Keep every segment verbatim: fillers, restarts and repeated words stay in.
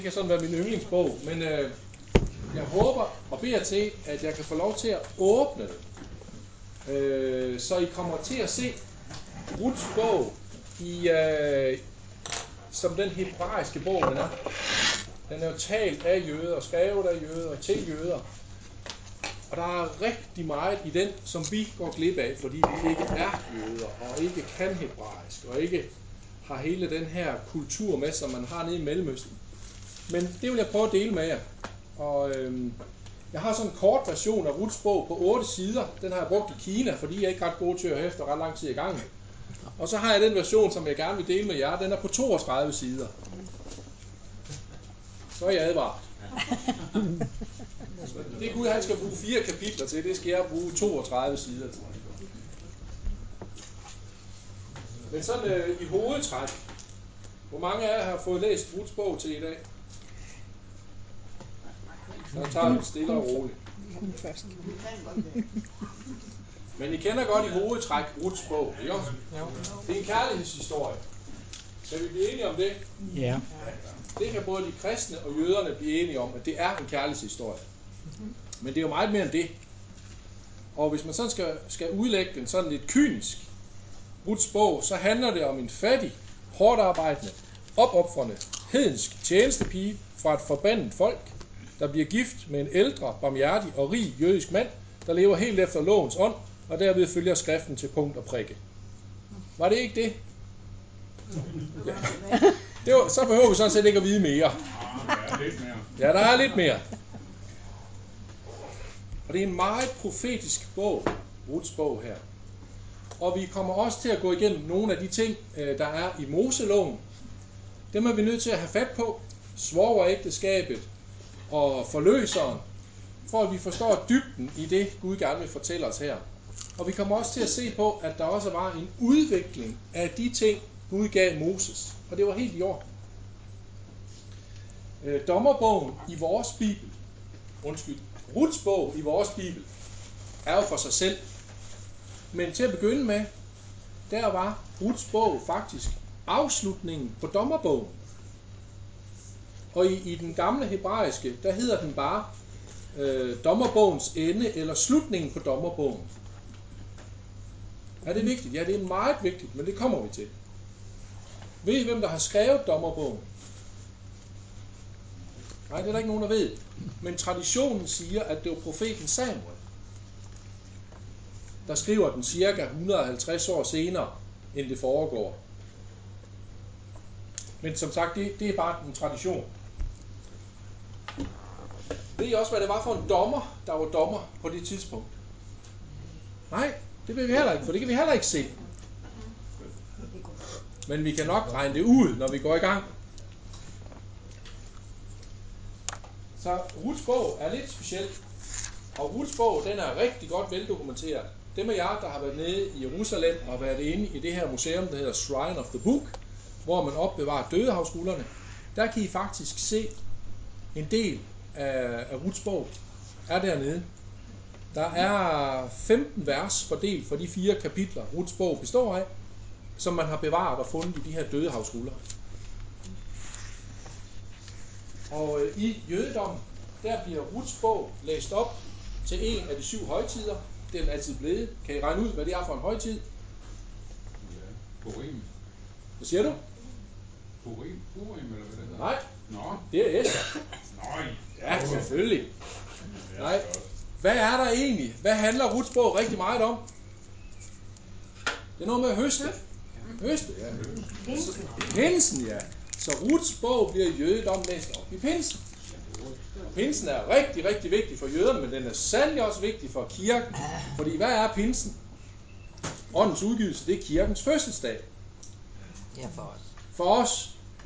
Det kan sådan være min yndlingsbog, men øh, jeg håber og beder til, at jeg kan få lov til at åbne den, øh, så I kommer til at se Ruths bog i, øh, som den hebraiske bog, den er. Den er jo talt af jøder, skrevet af jøder, til jøder. Og der er rigtig meget i den, som vi går glip af, fordi vi ikke er jøder, og ikke kan hebraisk, og ikke har hele den her kultur med, som man har nede i Mellemøsten. Men det vil jeg prøve at dele med jer. Og øhm, jeg har sådan en kort version af Ruths bog på otte sider. Den har jeg brugt i Kina, fordi jeg er ikke ret god til at høre efter ret lang tid i gangen. Og så har jeg den version, som jeg gerne vil dele med jer. Den er på toogtredive sider. Så er jeg advaret. Det Gud, han skal bruge fire kapitler til, det skal jeg bruge toogtredive sider til. Men sådan øh, i hovedtræk, hvor mange af jer har fået læst Ruths bog til i dag? Så tager vi det stille og roligt. Men I kender godt i hovedtræk Ruths bog, ikke også? Det er en kærlighedshistorie. Kan vi blive enige om det? Ja. Det kan både de kristne og jøderne blive enige om, at det er en kærlighedshistorie. Men det er jo meget mere end det. Og hvis man sådan skal, skal udlægge den sådan lidt kynisk, Ruths bog, så handler det om en fattig, hårdt arbejdende, opofrende, hedensk tjenestepige fra et forbandet folk, der bliver gift med en ældre, barmhjertig og rig jødisk mand, der lever helt efter lovens ånd, og derved følger skriften til punkt og prikke. Var det ikke det? Ja. Det var, så behøver vi sådan set ikke at vide mere. Ja, der er lidt mere. Og det er en meget profetisk bog, Ruths bog her. Og vi kommer også til at gå igennem nogle af de ting, der er i Moseloven. Dem er vi nødt til at have fat på. Svogerægteskabet og forløseren, for at vi forstår dybden i det, Gud gerne vil fortælle os her. Og vi kommer også til at se på, at der også var en udvikling af de ting, Gud gav Moses. Og det var helt i orden. Dommerbogen i vores Bibel, undskyld, Ruths bog i vores Bibel, er jo for sig selv. Men til at begynde med, der var Ruths bog faktisk afslutningen på dommerbogen. Og i, i den gamle hebraiske, der hedder den bare øh, dommerbogens ende, eller slutningen på dommerbogen. Er det vigtigt? Ja, det er meget vigtigt, men det kommer vi til. Ved I, hvem der har skrevet dommerbogen? Nej, det er der ikke nogen, der ved. Men traditionen siger, at det var profeten Samuel, der skriver den cirka et hundrede og halvtreds år senere, end det foregår. Men som sagt, det, det er bare en tradition. Ved I også, hvad det var for en dommer, der var dommer på det tidspunkt? Nej, det vil vi heller ikke, for det kan vi heller ikke se. Men vi kan nok regne det ud, når vi går i gang. Så Ruths bog er lidt speciel. Og Ruths bog, den er rigtig godt veldokumenteret. Dem af jer, der har været nede i Jerusalem og været inde i det her museum, der hedder Shrine of the Book, hvor man opbevarer dødehavsrullerne, der kan I faktisk se en del af, af Ruths bog er dernede. Der er femten vers fordelt for de fire kapitler, Ruths bog består af, som man har bevaret og fundet i de her dødehavsruller. Og øh, i jødedommen, der bliver Ruths bog læst op til en af de syv højtider. Det er den altid blevet. Kan I regne ud, hvad det er for en højtid? Ja, Purim. Hvad siger du? Purim, Purim eller hvad det hedder? Nej, Nå. det er Esther. Nej. Ja, selvfølgelig. Nej. Hvad er der egentlig? Hvad handler Ruths bog rigtig meget om? Det er noget med høste. Høste, ja. Pinsen, ja. Så Ruths bog bliver jødedom læst op i pinsen. Og pinsen er rigtig, rigtig vigtig for jøderne, men den er sandelig også vigtig for kirken. Fordi hvad er pinsen? Åndens udgivelse, det er kirkens fødselsdag. Ja, for os. For os.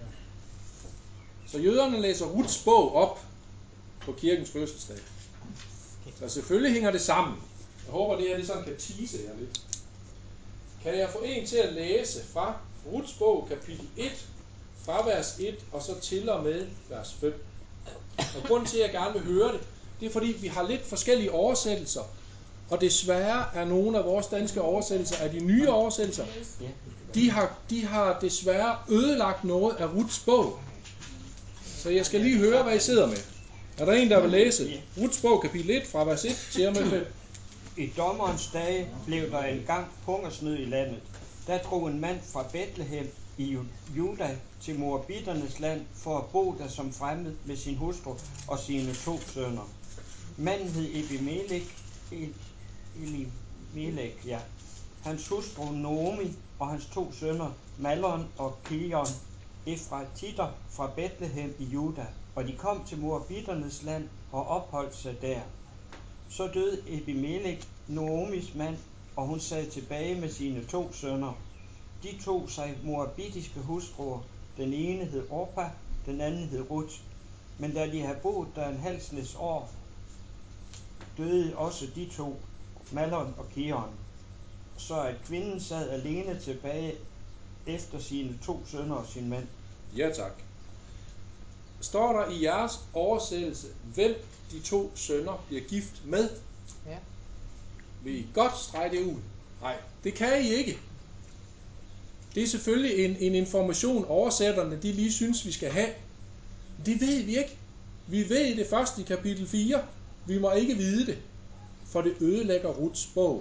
Så jøderne læser Ruths bog op på kirkens fødselsdag. Så selvfølgelig hænger det sammen. Jeg håber, det her det sådan kan tease jer lidt. Kan jeg få en til at læse fra Ruths bog, kapitel et, fra vers et, og så til og med vers fem? Og grunden til, at jeg gerne vil høre det, det er fordi, vi har lidt forskellige oversættelser. Og desværre er nogle af vores danske oversættelser, af de nye oversættelser, de har, de har desværre ødelagt noget af Ruths bog. Så jeg skal lige høre, hvad I sidder med. Er der en, der vil læse Ruts bog, kapitel et, fra vers et til og med fem? I dommerens dage blev der engang hungersnød i landet. Der drog en mand fra Bethlehem i Juda til Moabiternes land for at bo der som fremmed med sin hustru og sine to sønner. Manden hed Ebimelech, Elimelech, ja. Hans hustru Naomi og hans to sønner Malon og Kilion, efratitter fra Bethlehem i Juda, og de kom til Moabiternes land og opholdt sig der. Så døde Ebimelech, Naomis mand, og hun sad tilbage med sine to sønner. De tog sig moabitiske hustruer. Den ene hed Orpa, den anden hed Ruth. Men da de havde boet der en halv snes år, døde også de to, Malon og Kilion, så at kvinden sad alene tilbage efter sine to sønner og sin mand. Ja, tak. Står der i jeres oversættelse, hvem de to sønner bliver gift med? Ja. Vil I godt strege det ud? Nej, det kan I ikke. Det er selvfølgelig en, en information, oversætterne de lige synes, vi skal have. Det ved vi ikke. Vi ved det først i kapitel fire. Vi må ikke vide det, for det ødelægger Ruts bog.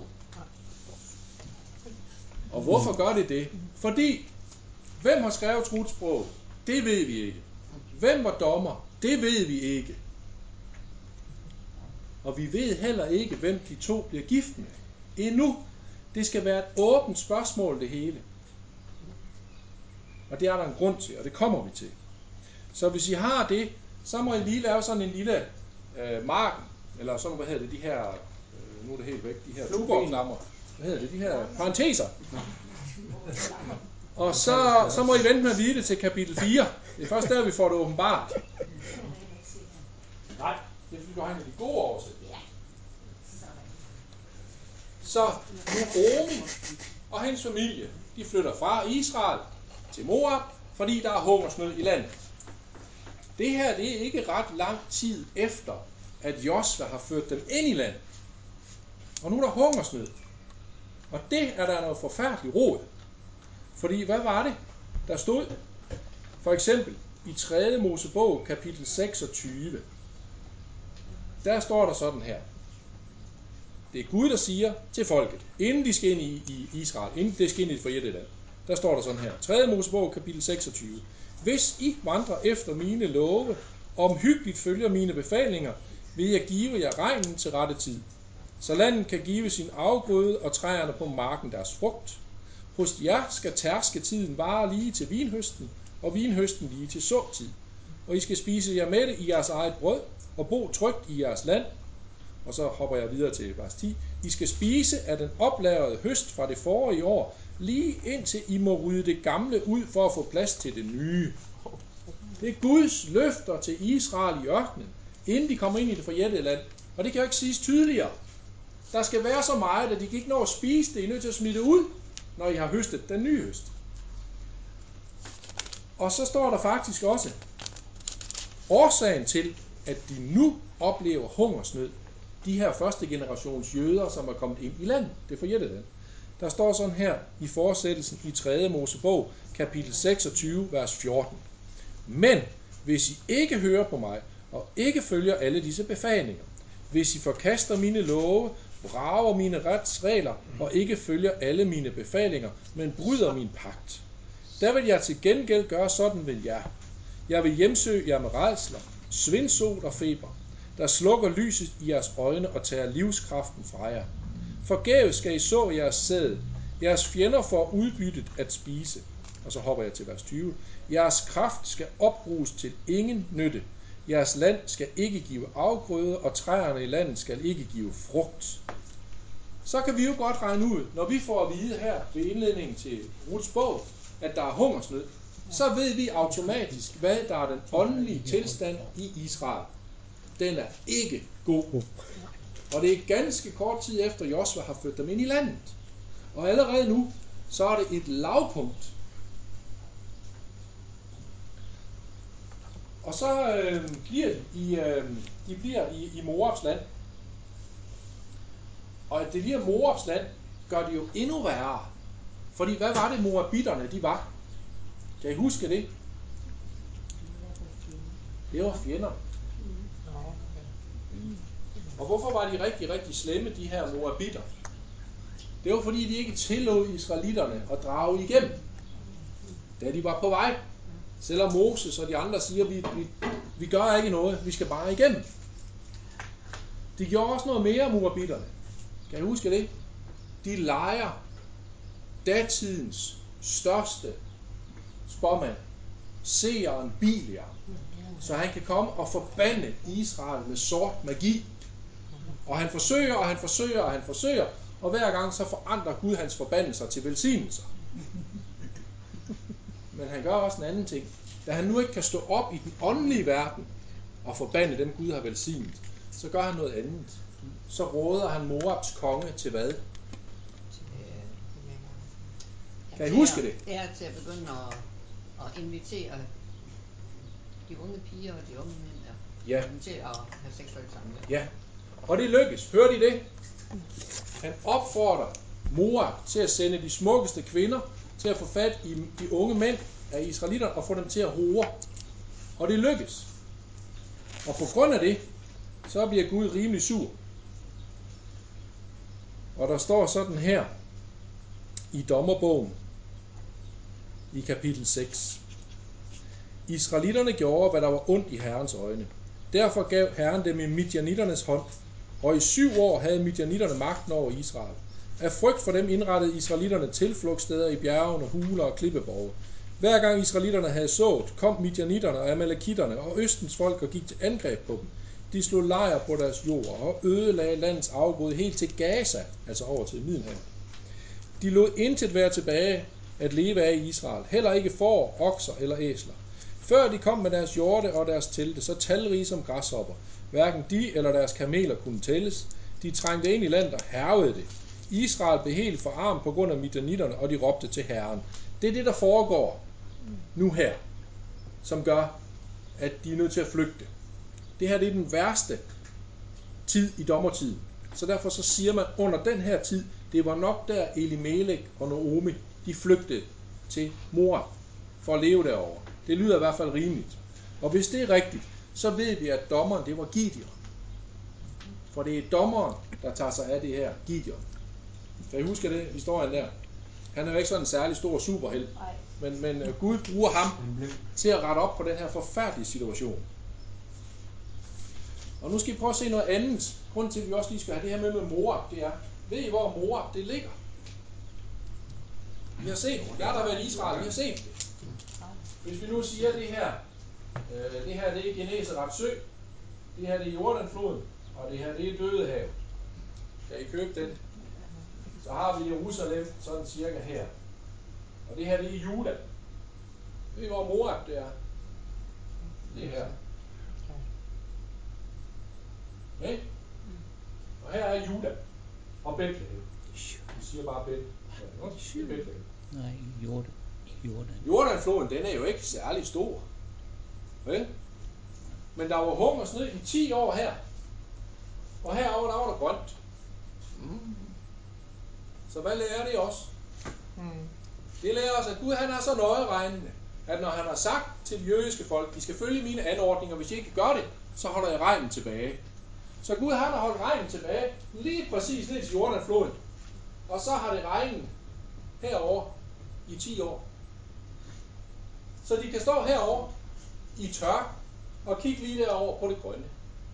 Og hvorfor gør det det? Fordi, hvem har skrevet Ruts bog? Det ved vi ikke. Hvem var dommer? Det ved vi ikke. Og vi ved heller ikke, hvem de to bliver gift med. Endnu. Det skal være et åbent spørgsmål, det hele. Og det er der en grund til, og det kommer vi til. Så hvis I har det, så må I lige lave sådan en lille øh, marken, eller sådan, hvad hedder det, de her, øh, nu er det helt væk, de her tuborgflammer. Hvad hedder det, de her parenteser. Og så, så må I vente med at vide det til kapitel fire. Det er først der, vi får det åbenbart. Nej, det er fordi, du har en af de gode oversættelser. Så Naomi og hendes familie, de flytter fra Israel til Moab, fordi der er hungersnød i landet. Det her, det er ikke ret lang tid efter, at Josva har ført dem ind i landet. Og nu er der hungersnød. Og det er der noget forfærdeligt rod. Fordi, hvad var det, der stod? For eksempel i tredje Mosebog, kapitel seksogtyve. Der står der sådan her. Det er Gud, der siger til folket, inden de skal ind i, i Israel, inden de skal ind i det forjættede land. Der står der sådan her. tredje Mosebog, kapitel seksogtyve. Hvis I vandrer efter mine love, og omhyggeligt følger mine befalinger, vil jeg give jer regnen til rette tid. Så landet kan give sin afgrøde og træerne på marken deres frugt. Hos jer skal tærsketiden vare lige til vinhøsten, og vinhøsten lige til såtid. Og I skal spise jer mætte i jeres eget brød, og bo trygt i jeres land. Og så hopper jeg videre til vers ti. I skal spise af den oplagrede høst fra det forrige år, lige indtil I må rydde det gamle ud for at få plads til det nye. Det er Guds løfter til Israel i ørkenen, inden de kommer ind i det forjættede land. Og det kan jo ikke siges tydeligere. Der skal være så meget, at de kan ikke nå at spise det. I er nødt til at smide det ud, når I har høstet den nye høst. Og så står der faktisk også, årsagen til, at de nu oplever hungersnød, de her første generations jøder, som er kommet ind i landet, det forjættede land. Der står sådan her i fortsættelsen i tredje Mosebog, kapitel seksogtyve, vers fjorten. Men hvis I ikke hører på mig, og ikke følger alle disse befalinger, hvis I forkaster mine love, brager mine retsregler, og ikke følger alle mine befalinger, men bryder min pagt, der vil jeg til gengæld gøre sådan ved jer. Jeg vil hjemsøge jer med rædsler, svindsot og feber, der slukker lyset i jeres øjne og tager livskraften fra jer. Forgæves skal I så jeres sæd. Jeres fjender får udbyttet at spise. Og så hopper jeg til vers tyve. Jeres kraft skal opbruges til ingen nytte. Jeres land skal ikke give afgrøde, og træerne i landet skal ikke give frugt. Så kan vi jo godt regne ud, når vi får at vide her ved indledningen til Ruts bog, at der er hungersnød, så ved vi automatisk, hvad der er den åndelige tilstand i Israel. Den er ikke god. Og det er ganske kort tid efter, Josva har ført dem ind i landet. Og allerede nu, så er det et lavpunkt. Og så øh, bliver de, i, øh, de bliver i, i Moabs land. Og at det bliver Moabs land, gør det jo endnu værre. Fordi hvad var det moabitterne, de var? Kan I huske det? Det var fjender. Og hvorfor var de rigtig, rigtig slemme, de her moabitter? Det var fordi, de ikke tillod israelitterne at drage igennem, da de var på vej. Selvom Moses og de andre siger, vi, vi, vi gør ikke noget, vi skal bare igennem. De gjorde også noget mere, moabitterne. Kan I huske det? De lejer datidens største spåmand, seeren Biliam, så han kan komme og forbande Israel med sort magi. Og han forsøger, og han forsøger, og han forsøger, og hver gang så forandrer Gud hans forbandelser til velsignelser. Men han gør også en anden ting. Da han nu ikke kan stå op i den åndelige verden og forbande dem, Gud har velsignet, så gør han noget andet. Så råder han Moabs konge til hvad? Kan I huske det? Det er til at begynde at, at invitere de unge piger og de unge mænd ja. til at have seksuelt samvær. Ja, og det lykkes. Hørte I det? Han opfordrer Moab til at sende de smukkeste kvinder til at få fat i de unge mænd af israelitter og få dem til at hore. Og det lykkes. Og på grund af det, så bliver Gud rimelig sur. Og der står sådan her i Dommerbogen i kapitel seks. Israelitterne gjorde, hvad der var ondt i Herrens øjne. Derfor gav Herren dem i midjanitternes hånd, og i syv år havde midjanitterne magten over Israel. Af frygt for dem indrettede israelitterne tilflugtssteder i bjergene, huler og klippeborge. Hver gang israelitterne havde sået, kom midjanitterne og amalekitterne og østens folk og gik til angreb på dem. De slog lejr på deres jord og ødelagde landets afgrøde helt til Gaza, altså over til Middelhavet. De lod intet være tilbage at leve af i Israel, heller ikke får, okser eller æsler. Før de kom med deres hjorte og deres telte, så talrige som græshopper. Hverken de eller deres kameler kunne tælles. De trængte ind i landet og hærgede det. Israel blev helt forarmet på grund af midjanitterne, og de råbte til Herren. Det er det, der foregår nu her, som gør, at de er nødt til at flygte. Det her det er den værste tid i dommertiden. Så derfor så siger man, under den her tid, det var nok der Elimelek og Naomi, de flygtede til Moab for at leve derovre. Det lyder i hvert fald rimeligt. Og hvis det er rigtigt, så ved vi, at dommeren, det var Gideon. For det er dommeren, der tager sig af det her, Gideon. Kan I huske det, historien der? Han er jo ikke sådan en særlig stor superhelt. Men, men Gud bruger ham til at rette op på den her forfærdelige situation. Og nu skal I prøve at se noget andet. Grunden til, at vi også lige skal have det her med med Moab, det er, ved I, hvor Moab det ligger? Vi har set det. Jeg har der været i Israel, vi har set det. Hvis vi nu siger det her, øh, det her det er Geneserets sø, det her det er Jordanfloden, og det her det er Dødehavet. Kan I købe den? Så har vi Jerusalem sådan cirka her. Og det her det er Juda. Ved I, hvor Moab det er? Det er her. Okay? Og her er Juda og Bethlehem. Vi siger bare Bethlehem. Det er Bethlehem. Nej, Jordan. Jordan. Jordanfloden, den er jo ikke særlig stor. Vel? Men der var hungersnød i ti år her. Og herovre, der var der grønt. Mm. Så hvad lærer det også? Mm. Det lærer os, at Gud han er så nøjeregnende, at når han har sagt til de jødiske folk, de skal følge mine anordninger, hvis I ikke gør det, så holder jeg regnen tilbage. Så Gud han har holdt regnen tilbage, lige præcis ned til Jordanfloden. Og så har det regnet herover i ti år. Så de kan stå herover i tør og kigge lige derover på det grønne.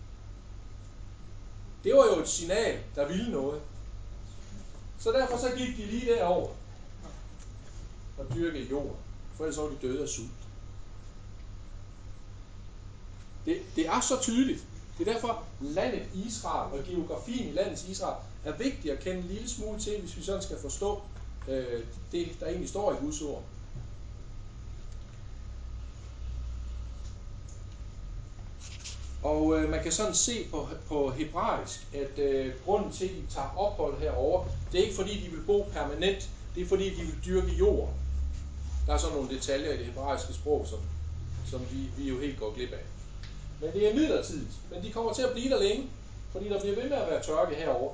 Det var jo et signal, der ville noget. Så derfor så gik de lige derover og dyrkede jord, for ellers var de døde af sult. Det, det er så tydeligt. Det er derfor landet Israel og geografien i landet Israel er vigtigt at kende en lille smule til, hvis vi sådan skal forstå øh, det, der egentlig står i Guds ord. Og øh, man kan sådan se på, på hebraisk, at øh, grunden til, at de tager ophold herover, det er ikke fordi, de vil bo permanent, det er fordi, de vil dyrke jord. Der er sådan nogle detaljer i det hebraiske sprog, som, som vi, vi jo helt går glip af. Men det er midlertidigt, men de kommer til at blive der længe, fordi der bliver ved med at være tørke herover.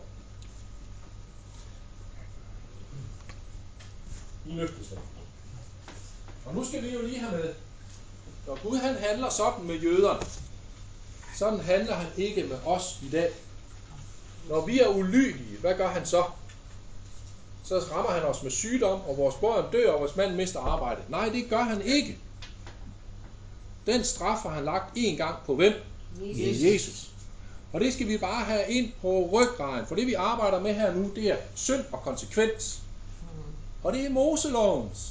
I løftestedet. Og nu skal vi jo lige have med, Når Gud han handler sådan med jøderne, sådan handler han ikke med os i dag. Når vi er ulydige, hvad gør han så? Så rammer han os med sygdom, og vores børn dør, og vores mand mister arbejde. Nej, det gør han ikke. Den straf har han lagt en gang på hvem? Jesus. Jesus. Og det skal vi bare have ind på ryggraden, for det vi arbejder med her nu, det er synd og konsekvens. Og det er Moselovens.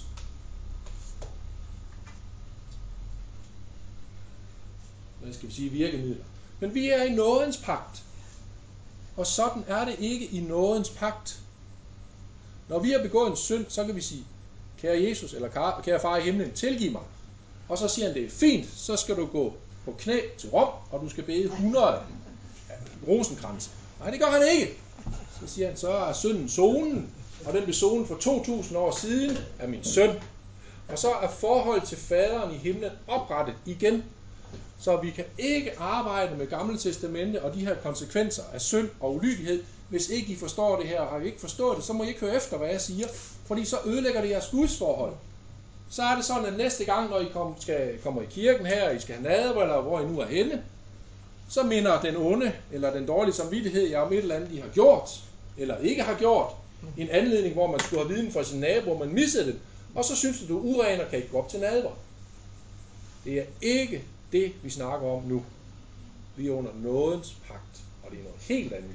Hvad skal vi sige? Virkemidler. Men vi er i nådens pagt. Og sådan er det ikke i nådens pagt. Når vi har begået en synd, så kan vi sige, kære Jesus eller kære far i himlen, tilgiv mig. Og så siger han, det er fint, så skal du gå på knæ til Rom, og du skal bede hundrede rosenkrans. Nej, det gør han ikke. Så siger han, så er synden sonen, og den blev sonen for to tusind år siden af min søn. Og så er forhold til faderen i himlen oprettet igen. Så vi kan ikke arbejde med Gamle Testamente og de her konsekvenser af synd og ulydighed, hvis ikke I forstår det her, og har I ikke forstået det, så må I ikke høre efter, hvad jeg siger, fordi så ødelægger det jeres gudsforhold. Så er det sådan, at næste gang, når I kom, skal, kommer i kirken her, og I skal have nadver, eller hvor I nu er henne, så minder den onde, eller den dårlige samvittighed jer om et eller andet, I har gjort, eller ikke har gjort, en anledning, hvor man skulle have viden fra sin nabo, og man missede det, og så synes du, du er uren og kan ikke gå op til nadver. Det er ikke det, vi snakker om nu. Vi er under nådens pagt, og det er noget helt andet.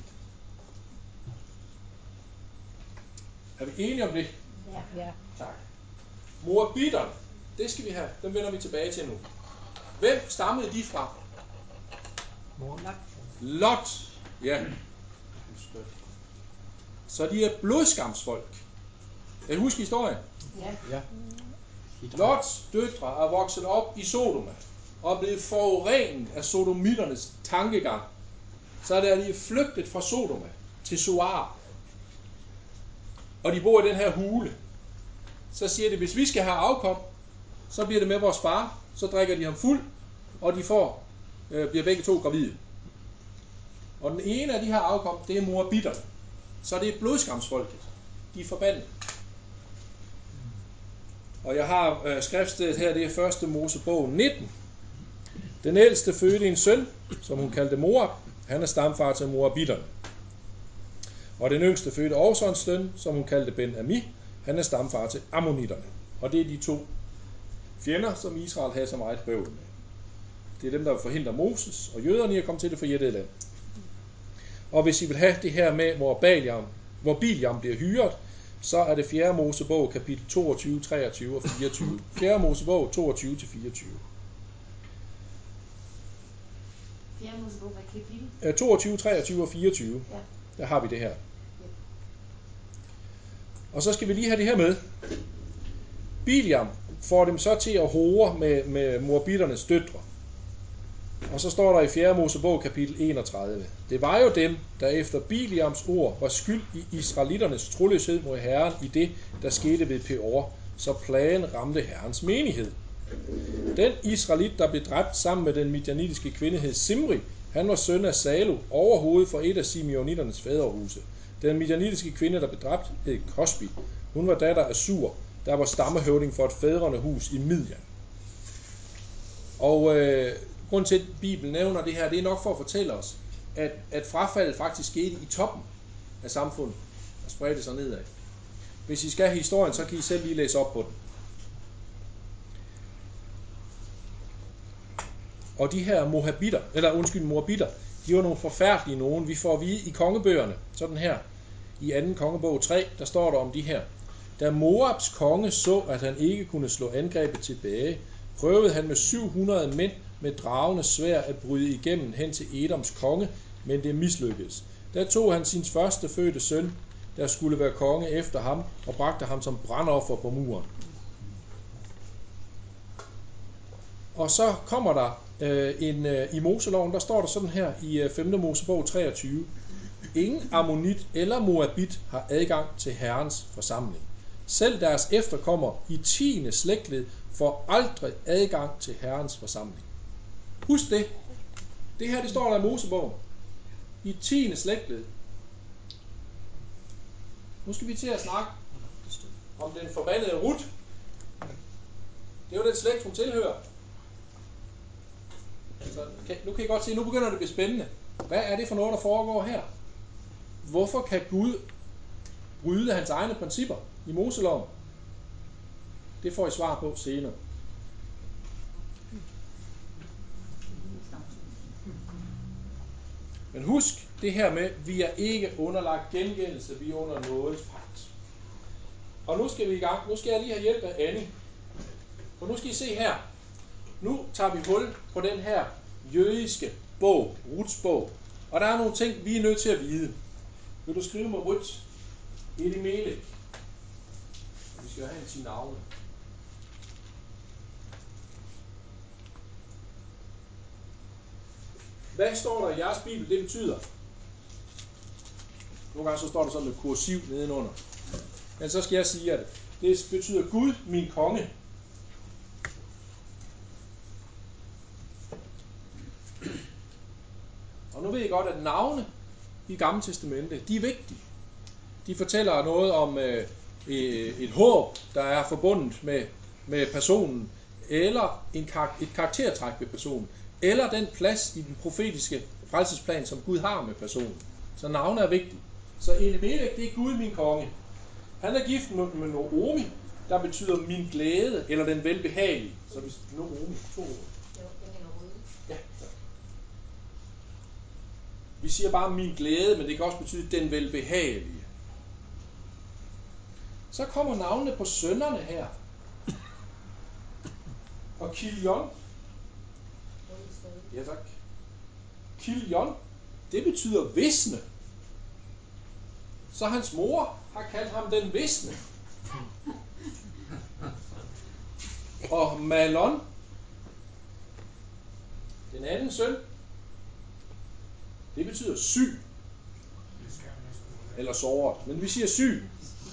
Er vi enige om det? Ja. Ja. Tak. Moabitterne, det skal vi have. Dem vender vi tilbage til nu. Hvem stammede de fra? Lot. Lot. Ja. Så de er blodskamsfolk. Kan I huske historien? Ja. Ja. Lots døtre er vokset op i Sodoma og er blevet forurenet af sodomitternes tankegang. Så er de flygtet fra Sodoma til Zoar. Og de bor i den her hule. Så siger det, hvis vi skal have afkom, så bliver det med vores far. Så drikker de ham fuld, og de får, øh, bliver begge to gravide. Og den ene af de her afkom, det er moabitterne. Så det er blodskamsfolket. De er forbandet. Og jeg har øh, skriftstedet her, det er første Mosebog nitten. Den ældste fødte en søn, som hun kaldte Moab. Han er stamfar til moabitterne. Og den yngste fødte også en søn, som hun kaldte Ben-Ami. Han er stamfar til ammonitterne. Og det er de to fjender, som Israel havde så meget bøvl med. Det er dem, der forhindrer Moses og jøderne i at komme til det forjættede land. Og hvis I vil have det her med, hvor, Baliam, hvor Biliam bliver hyret, så er det fjerde Mosebog, kapitel toogtyve, treogtyve og fireogtyve. fjerde Mosebog, toogtyve til fireogtyve. fjerde Mosebog, hvad kapitel? toogtyve, treogtyve og fireogtyve. Ja. Der har vi det her. Og så skal vi lige have det her med. Biliam får dem så til at hore med, med moabitternes døtre. Og så står der i fjerde Mosebog kapitel enogtredive. Det var jo dem, der efter Biliams ord var skyld i israelitternes troløshed mod Herren i det, der skete ved Peor, så plagen ramte Herrens menighed. Den israelit, der blev dræbt sammen med den midjanitiske kvinde, hed Simri. Han var søn af Salu, overhovedet for et af simeonitternes faderhuse. Den midjanitiske kvinde, der blev dræbt, hed Kosbi. Hun var datter af Sur, der var stammehøvding for et fædrende hus i Midjan. Og øh, grund til, at Bibelen nævner det her, det er nok for at fortælle os, at, at frafaldet faktisk skete i toppen af samfundet og spredte sig nedad. Hvis I skal have historien, så kan I selv lige læse op på den. Og de her mohabitter, eller undskyld, moabitter, de var nogle forfærdelige nogen. Vi får at vide i kongebøgerne, sådan her, i anden kongebog tre, der står der om de her. Da Moabs konge så, at han ikke kunne slå angrebet tilbage, prøvede han med syv hundrede mænd med dragende sværd at bryde igennem hen til Edoms konge, men det mislykkedes. Der tog han sin første fødte søn, der skulle være konge efter ham, og bragte ham som brandoffer på muren. Og så kommer der øh, en, øh, i Moseloven, der står der sådan her i øh, femte Mosebog treogtyve. Ingen ammonit eller moabit har adgang til Herrens forsamling. Selv deres efterkommere i tiende slægtled får aldrig adgang til Herrens forsamling. Husk det. Det her, det står der i Mosebogen. I tiende slægtled. Nu skal vi til at snakke om den forbandede Rut. Det er jo den slægt, hun tilhører. Så kan, nu kan I godt se, nu begynder det at blive spændende. Hvad er det for noget, der foregår her? Hvorfor kan Gud bryde hans egne principper i Moseloven? Det får I svar på senere. Men husk det her med, at vi er ikke underlagt gengældelse, vi er under nådens pagt. Og nu skal vi i gang. Nu skal jeg lige have hjælp af Annie. Og nu skal I se her. Nu tager vi hul på den her jødiske bog, Ruths bog. Og der er nogle ting, vi er nødt til at vide. Vil du skrive med Ruth? Elimelech. Vi skal have en til navne. Hvad står der i jeres bibel, det betyder? Nogle gange så står der sådan med kursiv nedenunder. Men så skal jeg sige, at det betyder Gud, min konge. Og nu ved I godt, at navne i Gamle Testamente, de er vigtige. De fortæller noget om øh, et håb, der er forbundet med, med personen, eller en kar- et karaktertræk ved personen, eller den plads i den profetiske frelsesplan, som Gud har med personen. Så navne er vigtige. Så Elimelech, det er Gud, min konge. Han er gift med, med Naomi, der betyder min glæde, eller den velbehagelige. Så hvis Naomi, to ord. Ja, tak. Vi siger bare min glæde, men det kan også betyde den velbehagelige. Så kommer navnene på sønnerne her. Og Kilion. Ja, tak. Kilion, det betyder visne. Så hans mor har kaldt ham den visne. Og Malon, den anden søn, det betyder syg. Eller såret, men vi siger syg.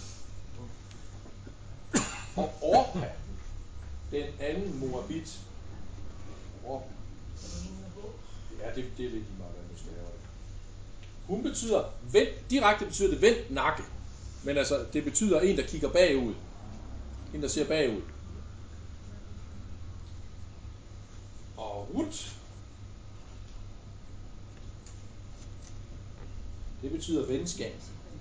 Og Orpa, den anden Moabit. Orpa. Ja, det, det er lidt lige meget, hvad du skal have. Hun betyder, vend, direkte betyder det vendt nakke. Men altså, det betyder en, der kigger bagud. En, der ser bagud. Og Ruth, det betyder venskab.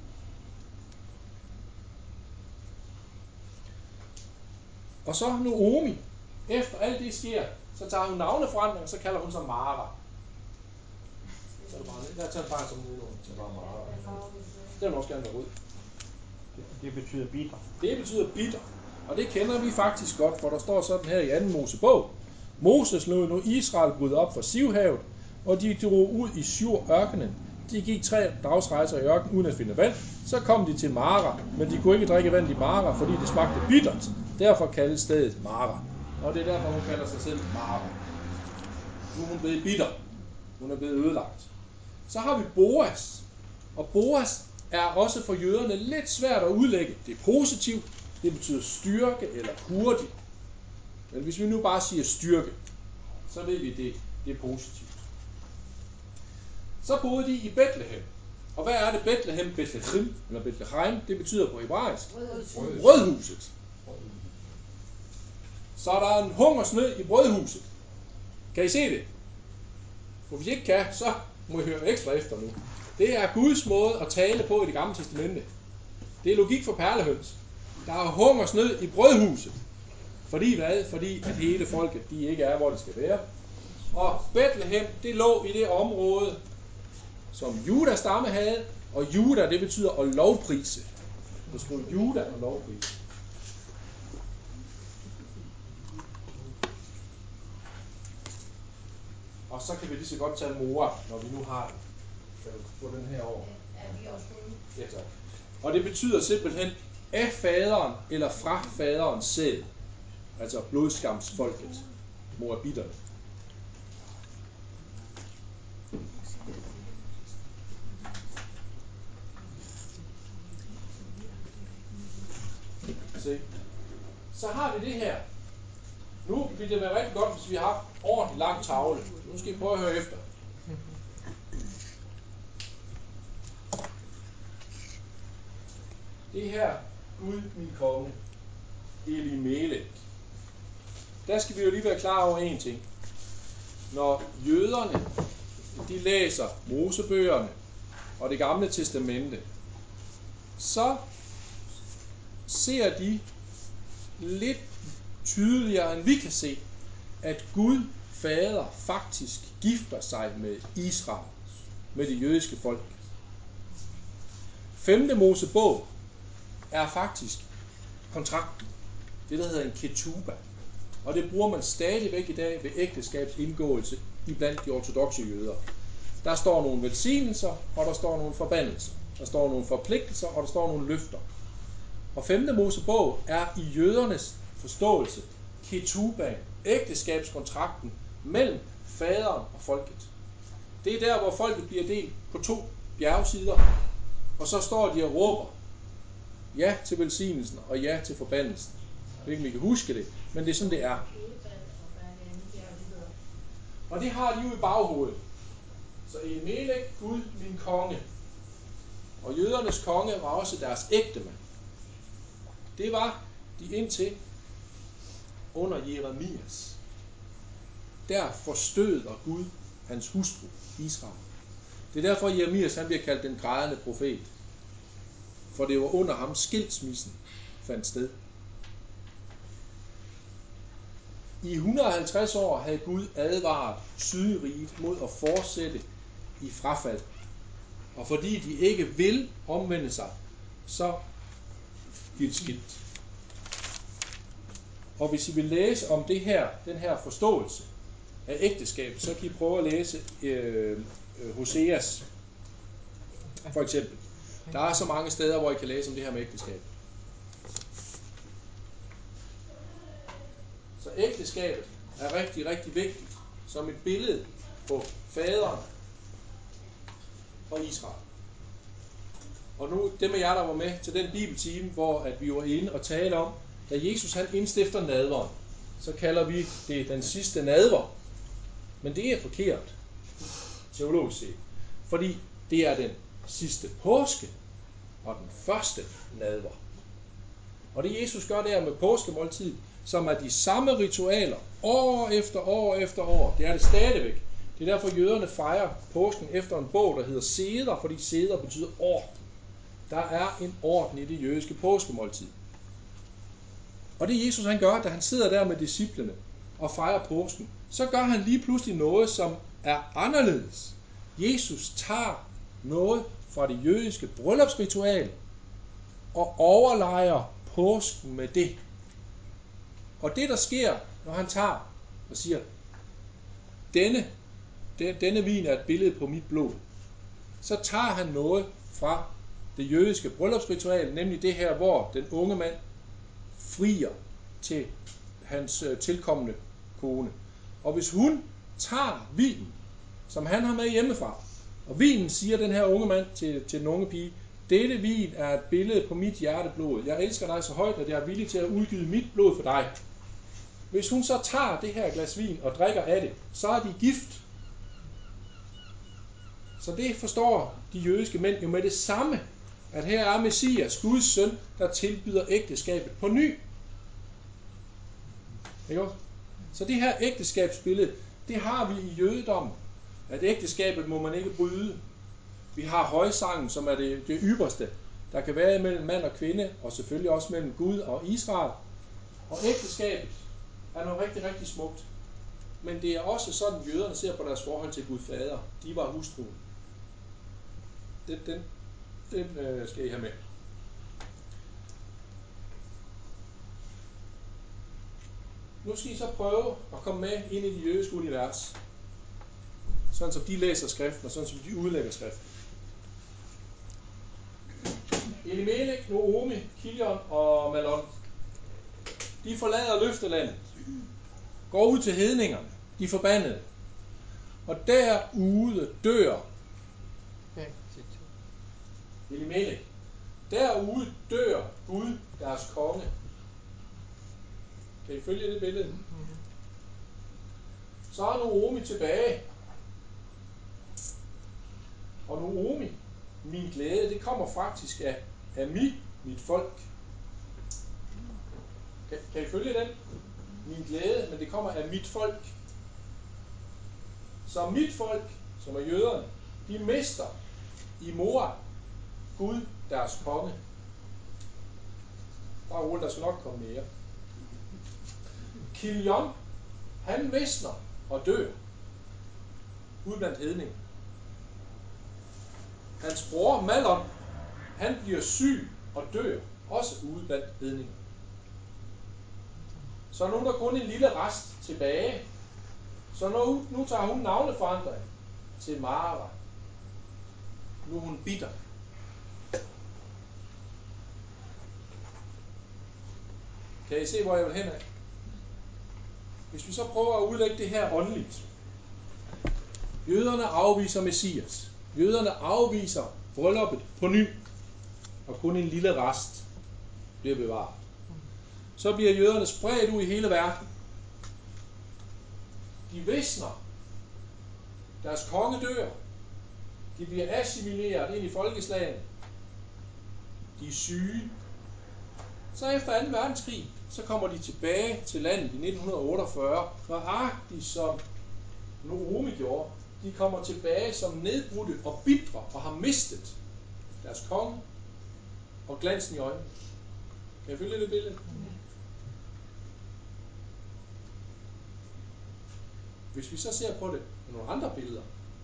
Og så Naomi. Efter alt det sker, så tager hun navneforandring, og så kalder hun sig Mara. Så er det bare lidt. Der tager bare som nede, så bare Mara. Det vil også gerne være rød. Det, det betyder bitter. Det betyder bitter. Og det kender vi faktisk godt, for der står sådan her i anden Mosebog. Moses lod nu Israel bryde op fra Sivhavet, og de drog ud i Shur-ørkenen. De gik tre dagsrejser i ørkenen uden at finde vand. Så kom de til Mara, men de kunne ikke drikke vand i Mara, fordi det smagte bittert. Derfor kaldes stedet Mara. Og det er derfor, hun kalder sig selv Mara. Nu er hun blevet bitter. Hun er blevet ødelagt. Så har vi Boas. Og Boas er også for jøderne lidt svært at udlægge. Det er positivt. Det betyder styrke eller hurtig. Men hvis vi nu bare siger styrke, så ved vi, at det, det er positivt. Så boede de i Bethlehem. Og hvad er det Bethlehem? Bethlehem, eller Bethlehem, det betyder på hebraisk brødhuset. Så er der en hungersnød i brødhuset. Kan I se det? For hvis I ikke kan, så må I høre ekstra efter nu. Det er Guds måde at tale på i Det Gamle Testamente. Det er logik for perlehøns. Der er hungersnød i brødhuset. Fordi hvad? Fordi at hele folket, de ikke er, hvor de skal være. Og Bethlehem, det lå i det område, som Judas stamme havde. Og Juda, det betyder at lovprise. Det skriver Juda og lovprise. Og så kan vi lige så godt tage Mora, når vi nu har den. Kan du få den her over? Ja, tak. Og det betyder simpelthen af faderen eller fra faderens sæd. Altså blodskamsfolket. Moabitterne. Se. Så har vi det her. Nu vil det være rigtig godt, hvis vi har haft ordentligt lang tavle. Nu skal I prøve at høre efter. Det her, Gud min konge, Elimelech. Der skal vi jo lige være klar over en ting. når jøderne de læser Mosebøgerne og det gamle testamente, så ser de lidt tydeligere, end vi kan se, at Gud fader faktisk gifter sig med Israel, med det jødiske folk. Femte Mosebog er faktisk kontrakten, det der hedder en ketuba, og det bruger man stadigvæk i dag ved ægteskabsindgåelse iblandt de ortodokse jøder. Der står nogle velsignelser, og der står nogle forbandelser. Der står nogle forpligtelser, og der står nogle løfter. Og femte Mosebog er i jødernes forståelse ketubaen, ægteskabskontrakten mellem faderen og folket. Det er der, hvor folket bliver delt på to bjergsider, og så står de og råber ja til velsignelsen og ja til forbandelsen. Jeg ved ikke, om I kan huske det, men det er sådan, det er. Og det har de jo i baghovedet. Så Elimelek, Gud, min konge. Og jødernes konge var også deres ægtemand. Det var de indtil under Jeremias. Der forstøder Gud hans hustru, Israel. Det er derfor, Jeremias han bliver kaldt den grædende profet. For det var under ham skilsmissen fandt sted. I et hundrede og halvtreds år havde Gud advaret Sydriget mod at fortsætte i frafald. Og fordi de ikke vil omvende sig, så bliver det skidt. Og hvis I vil læse om det her, den her forståelse af ægteskabet, så kan I prøve at læse øh, Hoseas for eksempel. Der er så mange steder, hvor I kan læse om det her med ægteskab. Så ægteskabet er rigtig, rigtig vigtigt som et billede på faderen og Israel. Og nu, dem af jer, der var med til den bibeltime, hvor at vi var inde og tale om, da Jesus han indstifter nadveren, så kalder vi det den sidste nadver. Men det er forkert, teologisk set. Fordi det er den sidste påske og den første nadver. Og det Jesus gør der med påskemåltid, som er de samme ritualer år efter år efter år, det er det stadigvæk. Det er derfor jøderne fejrer påsken efter en bog, der hedder seder, fordi seder betyder orden. Der er en orden i det jødiske påskemåltid. Og det Jesus han gør, da han sidder der med disciplene og fejrer påsken, så gør han lige pludselig noget, som er anderledes. Jesus tager noget fra det jødiske bryllupsritual og overlejer påsken med det. Og det der sker, når han tager og siger, denne, denne vin er et billede på mit blod, så tager han noget fra det jødiske bryllupsritual, nemlig det her, hvor den unge mand frier til hans tilkommende kone. Og hvis hun tager vinen, som han har med hjemmefra, og vinen siger den her unge mand til, til den unge pige, dette vin er et billede på mit hjerteblod. Jeg elsker dig så højt, at jeg er villig til at udgyde mit blod for dig. Hvis hun så tager det her glas vin og drikker af det, så er de gift. Så det forstår de jødiske mænd jo med det samme, at her er Messias, Guds søn, der tilbyder ægteskabet på ny. Ikke også? Så det her ægteskabsbillede, det har vi i jødedommen, at ægteskabet må man ikke bryde. Vi har højsangen, som er det, det ypperste, der kan være mellem mand og kvinde, og selvfølgelig også mellem Gud og Israel. Og ægteskabet er noget rigtig, rigtig smukt. Men det er også sådan, jøderne ser på deres forhold til Gud fader. De var hustruen. Den, den, den øh, skal I have med. Nu skal I så prøve at komme med ind i det jødiske univers. Sådan som de læser skriften, og sådan som de udlægger skriften. Elimelek, Noomi, Kilion og Malon, de forlader løftelandet, går ud til hedningerne, de forbandede, og derude dør Elimelek. Derude dør Gud, deres konge. Kan I følge det billede? Så er Noomi tilbage. Og Noomi, min glæde, det kommer faktisk af, af mit, mit folk. Kan, kan I følge den? Min glæde, men det kommer af mit folk. Så mit folk, som er jøderne, de mister i Moab Gud, deres konge. Bare roligt, der skal nok komme mere. Kilion, han visner og dør ude blandt hedninger. Hans bror Malon, han bliver syg og dør også ude blandt hedninger. Så nu er der kun en lille rest tilbage. Så nu, nu tager hun navneforandring til Mara. Nu er hun bitter. Kan I se, hvor jeg vil hen af? Hvis vi så prøver at udlægge det her åndeligt. Jøderne afviser Messias. Jøderne afviser brylluppet på ny. Og kun en lille rest bliver bevaret. Så bliver jøderne spredt ud i hele verden. De visner. Deres konge dør. De bliver assimileret ind i folkeslagene. De er syge. Så efter anden verdenskrig, så kommer de tilbage til landet i nitten otteogfyrre, nøjagtigt som Naomi gjorde. De kommer tilbage som nedbrudte og bitre og har mistet deres konge og glansen i øjnene. Kan I følge det billede? Hvis vi så ser på det med nogle andre billeder,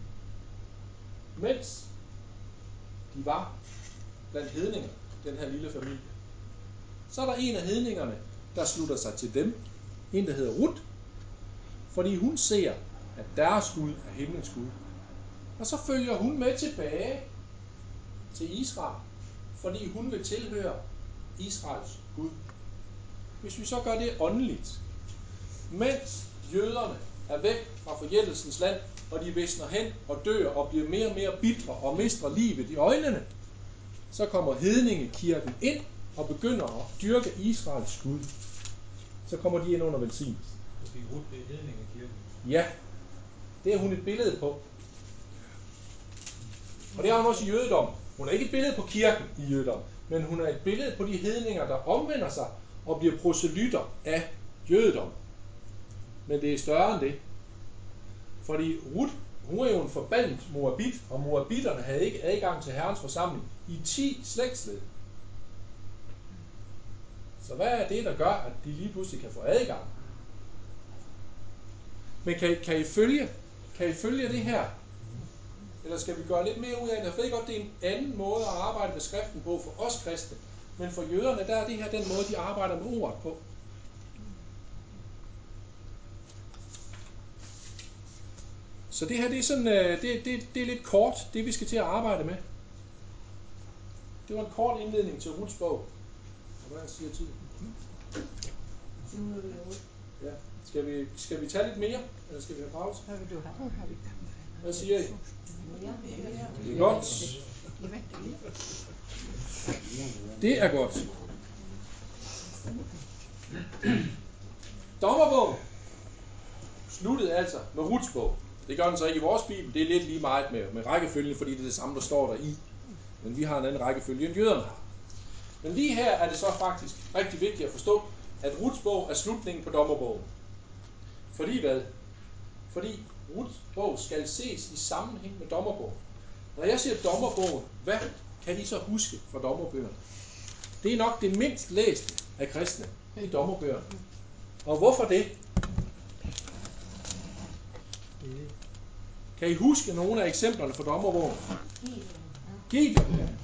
mens de var blandt hedninger, den her lille familie, så er der en af hedningerne, der slutter sig til dem, en der hedder Ruth, fordi hun ser, at deres Gud er himlens Gud. Og så følger hun med tilbage til Israel, fordi hun vil tilhøre Israels Gud. Hvis vi så gør det åndeligt, mens jøderne er væk fra forjættelsens land, og de visner hen og dør og bliver mere og mere bitre og mister livet i øjnene, så kommer hedningekirken ind og begynder at dyrke Israels Gud. Så kommer de ind under velsignelse. Fordi Ruth, det er hedningekirken. Ja, det er hun et billede på. Og det er hun også i jødedom. Hun er ikke et billede på kirken i jødedom, men hun er et billede på de hedninger, der omvender sig og bliver proselytter af jødedom. Men det er større end det. Fordi Ruth, hun er jo en forbandet moabit, og moabitterne havde ikke adgang til Herrens forsamling i ti slægtsled. Så hvad er det, der gør, at de lige pludselig kan få adgang? Men kan, kan, I følge, kan I følge det her? Eller skal vi gøre lidt mere ud af det? Jeg ved godt, det er en anden måde at arbejde med skriften på for os kristne. Men for jøderne, der er det her den måde, de arbejder med ordet på. Så det her, det er, sådan, det, det, det er lidt kort, det vi skal til at arbejde med. Det var en kort indledning til Ruths bog. Og hvordan siger tiden? Ja. Skal vi, skal vi tage lidt mere, eller skal vi have pause? Hvad siger I? Det er godt. Det er godt. Dommerbogen sluttede altså med Ruths bog. Det gør den så ikke i vores bibel. Det er lidt lige meget med, med rækkefølgen, fordi det er det samme, der står der i. Men vi har en anden rækkefølge end jøderne har. Men lige her er det så faktisk rigtig vigtigt at forstå, at Ruths bog er slutningen på dommerbogen. Fordi hvad? Fordi Ruths bog skal ses i sammenhæng med dommerbogen. Når jeg siger dommerbogen, hvad kan I så huske fra dommerbøgerne? Det er nok det mindst læste af kristne i dommerbøgerne. Og hvorfor det? Kan I huske nogle af eksemplerne fra dommerbogen? Gideon, ja.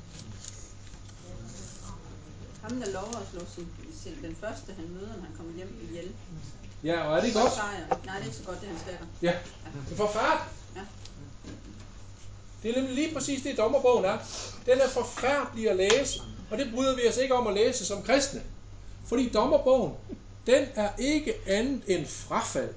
Ham, der lover at slå sin, sin, den første, han møder, når han kommer hjem ihjel. Ja, og er det godt? Nej, det er ikke så godt, det er hans datter. Ja, det er forfærdeligt. Ja. Det er nemlig lige præcis det, dommerbogen er. Den er forfærdelig at læse, og det bryder vi os ikke om at læse som kristne. Fordi dommerbogen, den er ikke andet end frafald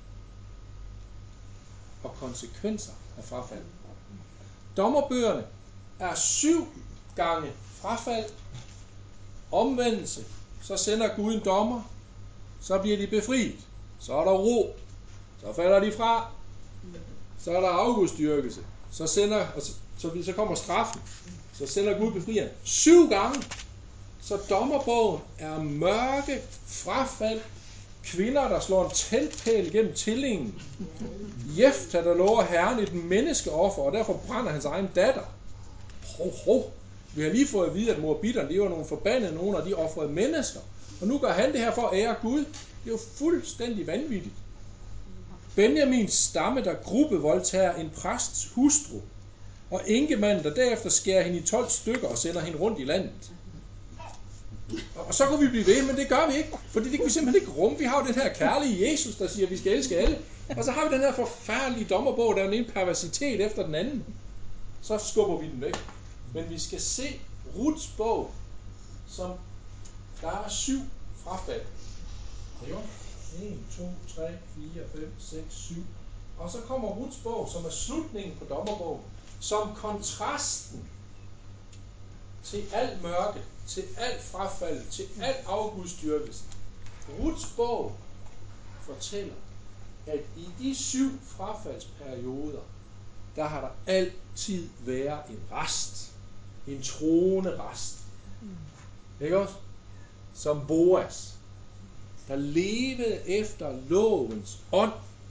og konsekvenser af frafald. Dommerbøgerne er syv gange frafald, omvendelse, så sender Gud en dommer, så bliver de befriet, så er der ro, så falder de fra, så er der afgudstyrkelse, så sender, så, så, så kommer straffen, så sender Gud befrieren. Syv gange, så dommerbogen er mørke, frafald, Kvinder, der slår en teltpæl igennem tillingen. Jefta, der lover Herren et menneskeoffer, og derfor brænder hans egen datter. Hov, hov. Vi har lige fået at vide, at moabitterne, de var nogle forbandede nogen, og de offrede mennesker. Og nu gør han det her for at ære Gud. Det er jo fuldstændig vanvittigt. Benjamins stamme, der gruppevoldtager en præsts hustru, og enkemanden, der derefter skærer hende i tolv stykker og sender hende rundt i landet. Og så kunne vi blive ved, men det gør vi ikke, fordi det kan vi simpelthen ikke rumme. Vi har jo den her kærlige Jesus, der siger, at vi skal elske alle. Og så har vi den her forfærdelige dommerbog, der er en perversitet efter den anden. Så skubber vi den væk. Men vi skal se Ruths bog, som der er syv frafald. en, to, tre, fire, fem, seks, syv. Og så kommer Ruths bog, som er slutningen på dommerbogen, som kontrasten til alt mørke, til alt frafald, til alt afgudstyrkelse. Ruths bog fortæller, at i de syv frafaldsperioder, der har der altid været en rest. En troende rest. Ikke også? Som Boas, der levede efter lovens ånd.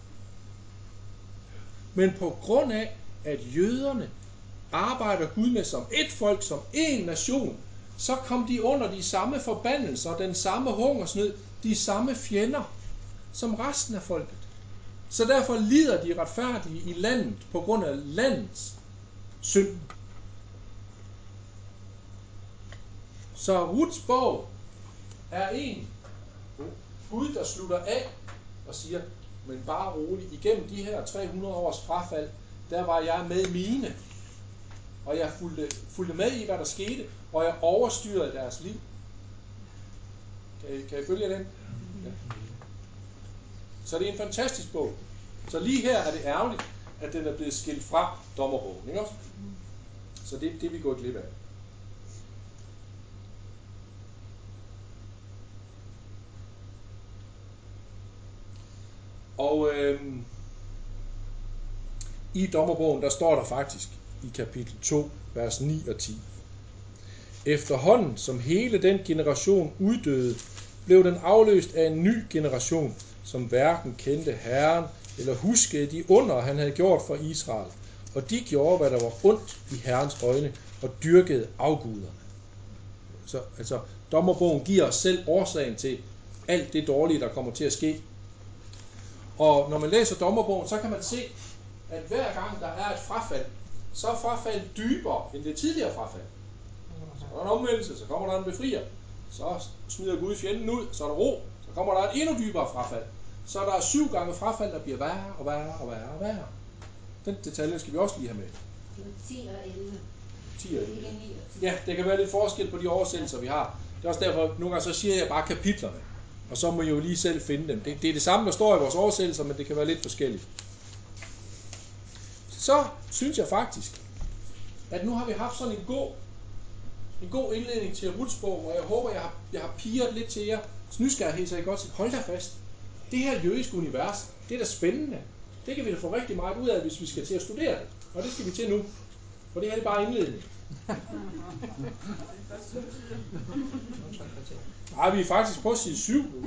Men på grund af, at jøderne arbejder Gud med som et folk, som en nation, så kom de under de samme forbandelser, den samme hungersnød, de samme fjender, som resten af folket. Så derfor lider de retfærdige i landet på grund af landets synd. Så Ruths bog er en Gud, der slutter af og siger, men bare roligt, igennem de her tre hundrede års frafald, der var jeg med mine, og jeg fulgte, fulgte med i, hvad der skete, og jeg overstyrede deres liv. Kan I, kan I følge den? Ja. Så det er en fantastisk bog. Så lige her er det ærgerligt, at den er blevet skilt fra dommerbogen, ikke også? Så det, det er vi gået glip af. Og øh, i dommerbogen, der står der faktisk i kapitel to, vers ni og ti. Efterhånden som hele den generation uddøde, blev den afløst af en ny generation, som hverken kendte Herren eller huskede de under, han havde gjort for Israel. Og de gjorde, hvad der var ondt i Herrens øjne, og dyrkede afguderne. Så altså, dommerbogen giver os selv årsagen til alt det dårlige, der kommer til at ske. Og når man læser dommerbogen, så kan man se, at hver gang der er et frafald, så er frafald dybere end det tidligere frafald. Så er der en omvendelse, så kommer der en befrier. Så smider Gud fjenden ud, så er der ro. Så kommer der et endnu dybere frafald. Så er der syv gange frafald, der bliver værre og værre og værre og værre. Den detalje skal vi også lige have med. ti og elleve. ti og elleve. Ja, det kan være lidt forskel på de oversættelser, vi har. Det er også derfor, nogle gange så siger jeg bare kapitlerne. Og så må I jo lige selv finde dem. Det, det er det samme, der står i vores oversættelser, men det kan være lidt forskelligt. Så synes jeg faktisk, at nu har vi haft sådan en god, en god indledning til Ruths bog, og jeg håber, jeg har, jeg har pirret lidt til jer. Så nysgerrighed, så I godt sige, hold da fast. Det her jødiske univers, det er da spændende. Det kan vi da få rigtig meget ud af, hvis vi skal til at studere det. Og det skal vi til nu. For det her er bare indledning. Nej, vi er faktisk på side syv.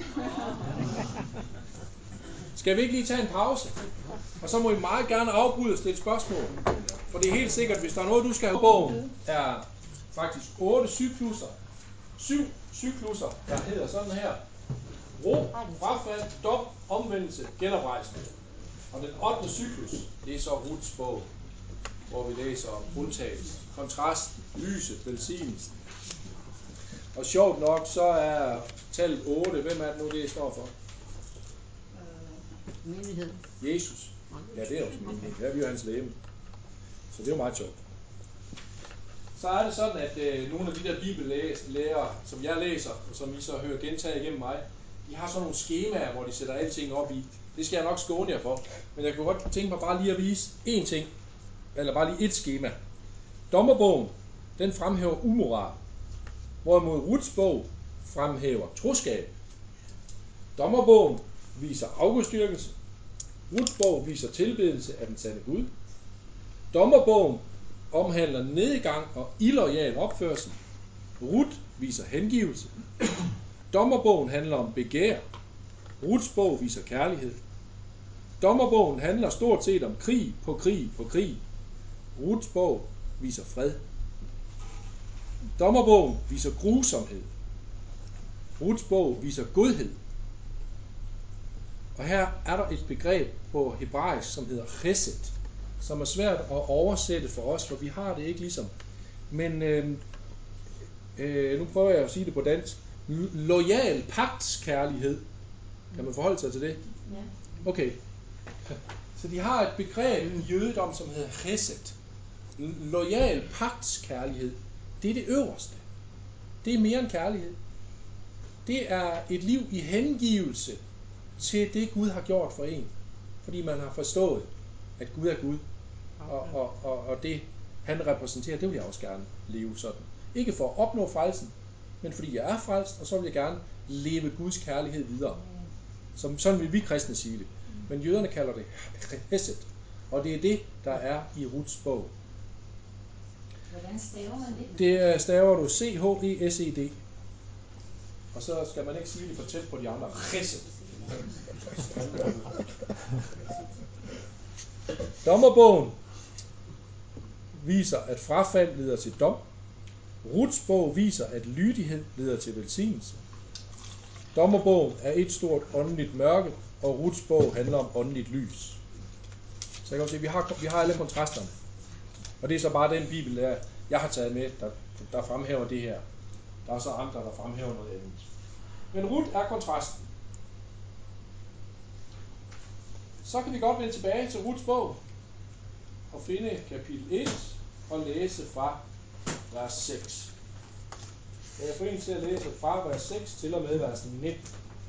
Skal vi ikke lige tage en pause? Og så må I meget gerne afbryde og stille spørgsmål. For det er helt sikkert, hvis der er noget, du skal have. Bogen er faktisk otte cyklusser. Syv cyklusser, der hedder sådan her. Ro, frafald, dom, omvendelse, genoprejsning. Og den ottende cyklus, det er så Ruths bog, hvor vi læser om undtagelse, kontrast, lyset, velsignelsen. Og sjovt nok, så er tallet otte, hvem er det nu, det står for? Menighed. Jesus. Ja, det er også menighed. Det er vi jo hans læme. Så det er jo meget sjovt. Så er det sådan, at øh, nogle af de der bibellærer, som jeg læser, og som I så hører gentage igennem mig, de har sådan nogle skemaer, hvor de sætter alting op i. Det skal jeg nok skåne jer for. Men jeg kunne godt tænke mig bare lige at vise én ting. Eller bare lige et skema. Dommerbogen, den fremhæver umoral. Hvorimod Ruths bog fremhæver troskab. Dommerbogen viser afgudstyrkelse. Ruths bog viser tilbedelse af den sande Gud. Dommerbogen omhandler nedgang og illoyal opførsel. Ruth viser hengivelse. Dommerbogen handler om begær. Ruts bog viser kærlighed. Dommerbogen handler stort set om krig på krig på krig. Ruts bog viser fred. Dommerbogen viser grusomhed. Ruts bog viser godhed. Og her er der et begreb på hebraisk, som hedder chesed, som er svært at oversætte for os, for vi har det ikke ligesom. Men øh, øh, nu prøver jeg at sige det på dansk. Loyal pagtskærlighed. Kan man forholde sig til det? Ja. Okay. Så de har et begreb i jødedom, som hedder chesed. Loyal pagtskærlighed. Det er det øverste. Det er mere end kærlighed. Det er et liv i hengivelse til det, Gud har gjort for en. Fordi man har forstået, at Gud er Gud. Og, og, og, og det, han repræsenterer, det vil jeg også gerne leve sådan. Ikke for at opnå frelsen, men fordi jeg er frelst, og så vil jeg gerne leve Guds kærlighed videre. Som, sådan vil vi kristne sige det. Men jøderne kalder det chesed. Og det er det, der er i Ruts bog. Hvordan staver man det? Det staver du C H E S E D. Og så skal man ikke sige det for tæt på de andre. Chesed. Dommerbogen viser, at frafald leder til dom. Ruts bog viser, at lydighed leder til velsignelse. Dommerbogen er et stort åndeligt mørke, og Ruts bog handler om åndeligt lys. Så jeg kan se, at vi har, vi har alle kontrasterne. Og det er så bare den bibel, der jeg har taget med, der, der fremhæver det her. Der er så andre, der fremhæver noget andet. Men Rut er kontrasten. Så kan vi godt vende tilbage til Ruts bog og finde kapitel et og læse fra vers seks. Jeg får en til at læse fra vers seks til og med vers nitten.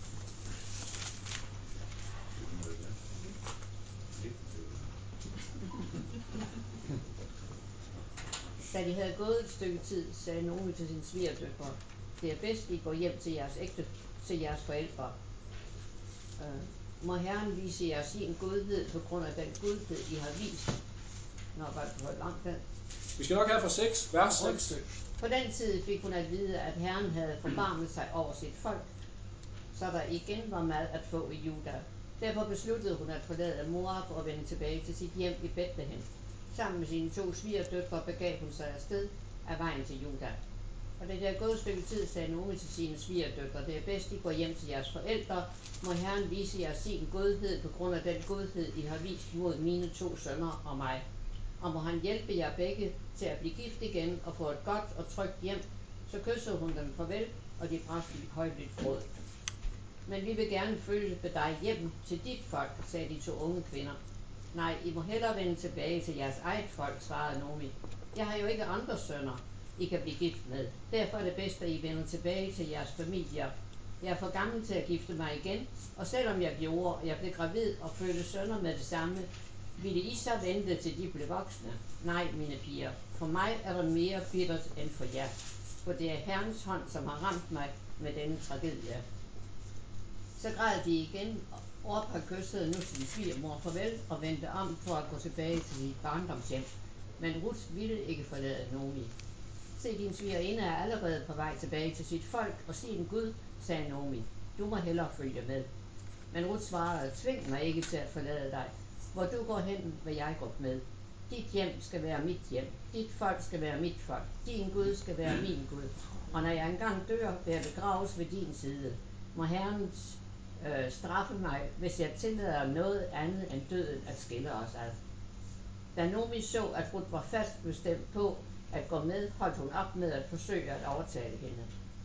Da de havde gået et stykke tid, sagde Naomi til sin svigerdøtre, det er bedst, I går hjem til jeres ægte, til jeres forældre. Øh, må Herren vise jer sin godhed på grund af den godhed, I har vist. Nå, var det for langt den? Vi skal nok have fra seks, vers seks. På den tid fik hun at vide, at Herren havde forbarmet sig over sit folk, så der igen var mad at få i Juda. Derfor besluttede hun at forlade Moab og vende tilbage til sit hjem i Bethlehem. Sammen med sine to svigerdøtre begav hun sig afsted af vejen til Juda. Og da det er gået et stykke tid, sagde Naomi til sine svigerdøtre, det er bedst, I går hjem til jeres forældre. Må Herren vise jer sin godhed på grund af den godhed, I har vist mod mine to sønner og mig. Og må han hjælpe jer begge til at blive gift igen og få et godt og trygt hjem. Så kyssede hun dem farvel, og de brast i højlydt gråd. Men vi vil gerne følge med dig hjem til dit folk, sagde de to unge kvinder. Nej, I må hellere vende tilbage til jeres eget folk, svarede Naomi. Jeg har jo ikke andre sønner, I kan blive gift med. Derfor er det bedst, at I vender tilbage til jeres familier. Jeg er for gammel til at gifte mig igen, og selvom jeg gjorde, og jeg blev gravid og fødte sønner med det samme, ville I så vente til de blev voksne? Nej, mine piger, for mig er der mere bittert end for jer, for det er Herrens hånd, som har ramt mig med denne tragedie. Så græd de igen, og Orpa kyssede nu sin svigermor farvel og vendte om for at gå tilbage til sit barndomshjem. Men Ruth ville ikke forlade Naomi. Se, din svigerinde er allerede på vej tilbage til sit folk og sin Gud, sagde Naomi. Du må hellere følge med. Men Ruth svarede, tving mig ikke til at forlade dig. Hvor du går hen, vil jeg gå med. Dit hjem skal være mit hjem. Dit folk skal være mit folk. Din Gud skal være min Gud. Og når jeg engang dør, vil jeg begraves ved din side. Må Herren øh, straffe mig, hvis jeg tillader noget andet end døden at skille os ad. Da Naomi så, at Ruth var fast bestemt på at gå med, holdt hun op med at forsøge at overtale hende.